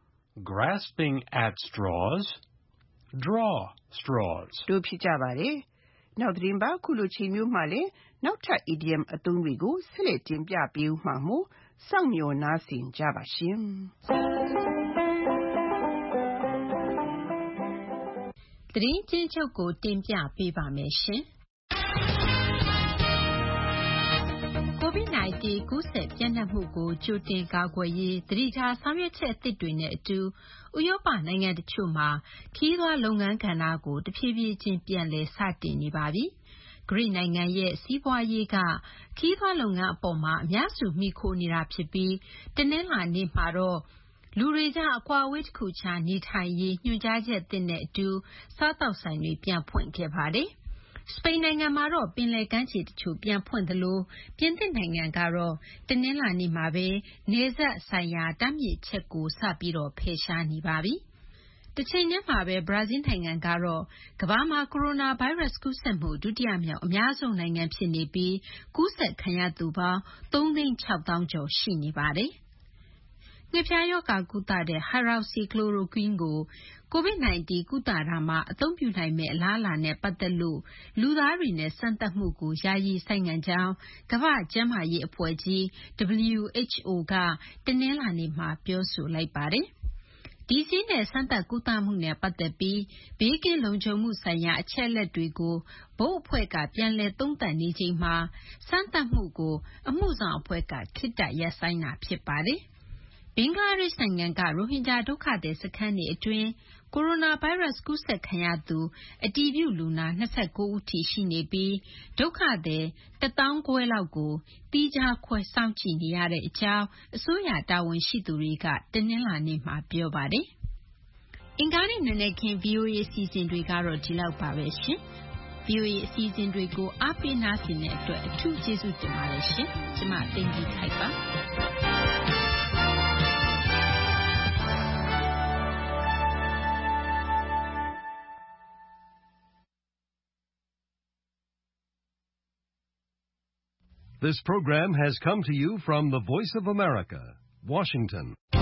grasping at straws, draw straws. တို့ဖြစ်ကြပါတယ်နောက်သတင်းပတ်ခုလိုချိန်မျိုးမှလည်းနောက်ထပ် idiom အသုံးတွေကိုဆက်လက်တင်ပြပေးဦးမှာမို့စောင့်မျှော်နားဆင်ကြပါရှင်သတင်းချင်းချုပ်ကိုတင်ပြပေးပါမယ်ရှင်။ COVID 19 ကူးစက်ပြန့်နှံ့မှုကိုကြိုတင်ကာကွယ်ရေးသတိထားဆောင်ရွက်ချက်အသစ်တွေနဲ့အတူဥရောပနိုင်ငံတချို့မှာခရီးသွားလုပ်ငန်းကဏ္ဍကိုတဖြည်းဖြည်းချင်းပြန်လည်စတင်နေပါပြီ။ဂရိနိုင်ငံရဲ့စီးပွားရေးကခရီးသွားလုပ်ငန်းအပေါ်မှာအများစုမှီခိုနေတာဖြစ်ပြီးတနင်္လာနေ့မှာတော့လူတွေကြားအကွာအဝေးတစ်ခုခြားနေထိုင်ရေးညွှန်ကြားချက်သစ်နဲ့အတူစားသောက်ဆိုင်တွေပြန်ဖွင့်ခဲ့ပါတယ်။စပိန်နိုင်ငံမှာတော့ပင်လယ်ကမ်းခြေတချို့ပြန်ဖွင့်သလိုပြင်သစ်နိုင်ငံကတော့တနင်္လာနေ့မှာပဲနယ်စပ်ဆိုင်ရာတားမြစ်ချက်ကိုစပြီးတော့ဖယ်ရှားနေပါပြီ။တချိန်တည်းမှာပဲဘရာဇီးနိုင်ငံကတော့ကမ္ဘာမှာကိုရိုနာဗိုင်းရပ်စ်ကူးစက်မှုဒုတိယမြောက်အများဆုံးနိုင်ငံဖြစ်နေပြီးကူးစက်ခံရသူပေါင်းသုံးသိန်းခြောက်သောင်းကျော်ရှိနေပါတယ်။ငှက်ဖျားရောဂါကုသတဲ့ Hydroxychloroquine ကို COVID 19 ကုသတာမှာအသုံးပြုနိုင်မယ့်အလားအလာနဲ့ပတ်သက်လို့လူသားတွေနဲ့စမ်းသပ်မှုကိုယာယီဆိုင်းငံ့ကြောင်းကမ္ဘာ့ကျန်းမာရေးအဖွဲ့ကြီး W H O ကတနင်္လာနေ့မှာပြောဆိုလိုက်ပါတယ်။ဒီဆေးနဲ့စမ်းသပ်ကုသမှုနဲ့ပတ်သက်ပြီးဘေးကင်းလုံခြုံမှုဆိုင်ရာအချက်အလက်တွေကိုဘုတ်အဖွဲ့ကပြန်လည်သုံးသပ်နေချိန်မှာစမ်းသပ်မှုကိုအမှုဆောင်အဖွဲ့ကခေတ္တရပ်ဆိုင်းတာဖြစ်ပါတယ်။ဘင်္ဂလားဒေ့ရှ်နိုင်ငံကရိုဟင်ဂျာဒုက္ခသည်စခန်းတွေအတွင်းကိုရိုနာဗိုင်းရပ်စ်ကူးစက်ခံရသူအတည်ပြုလူနာ၂၉ဦးထိရှိနေပြီးဒုက္ခသည်တသောင်းခွဲလောက်ကိုသီးခြားခွဲစောင့်ကြည့်နေရတဲ့အကြောင်းအစိုးရတာဝန်ရှိသူတွေကတနင်္လာနေ့မှာပြောပါတယ်။အင်္ဂါနေ့မနက်ခင်း ဗီအိုအေ အစီအစဉ်တွေကတော့ဒီလောက်ပါပဲရှင်။ ဗီအိုအေ အစီအစဉ်တွေကိုအားပေးနားဆင်တဲ့အတွက်အထူးကျေးဇူးတင်ပါတယ်ရှင်။ကျမသိင်္ဂီထိုက်ပါ။ This program has come to you from the Voice of America, Washington.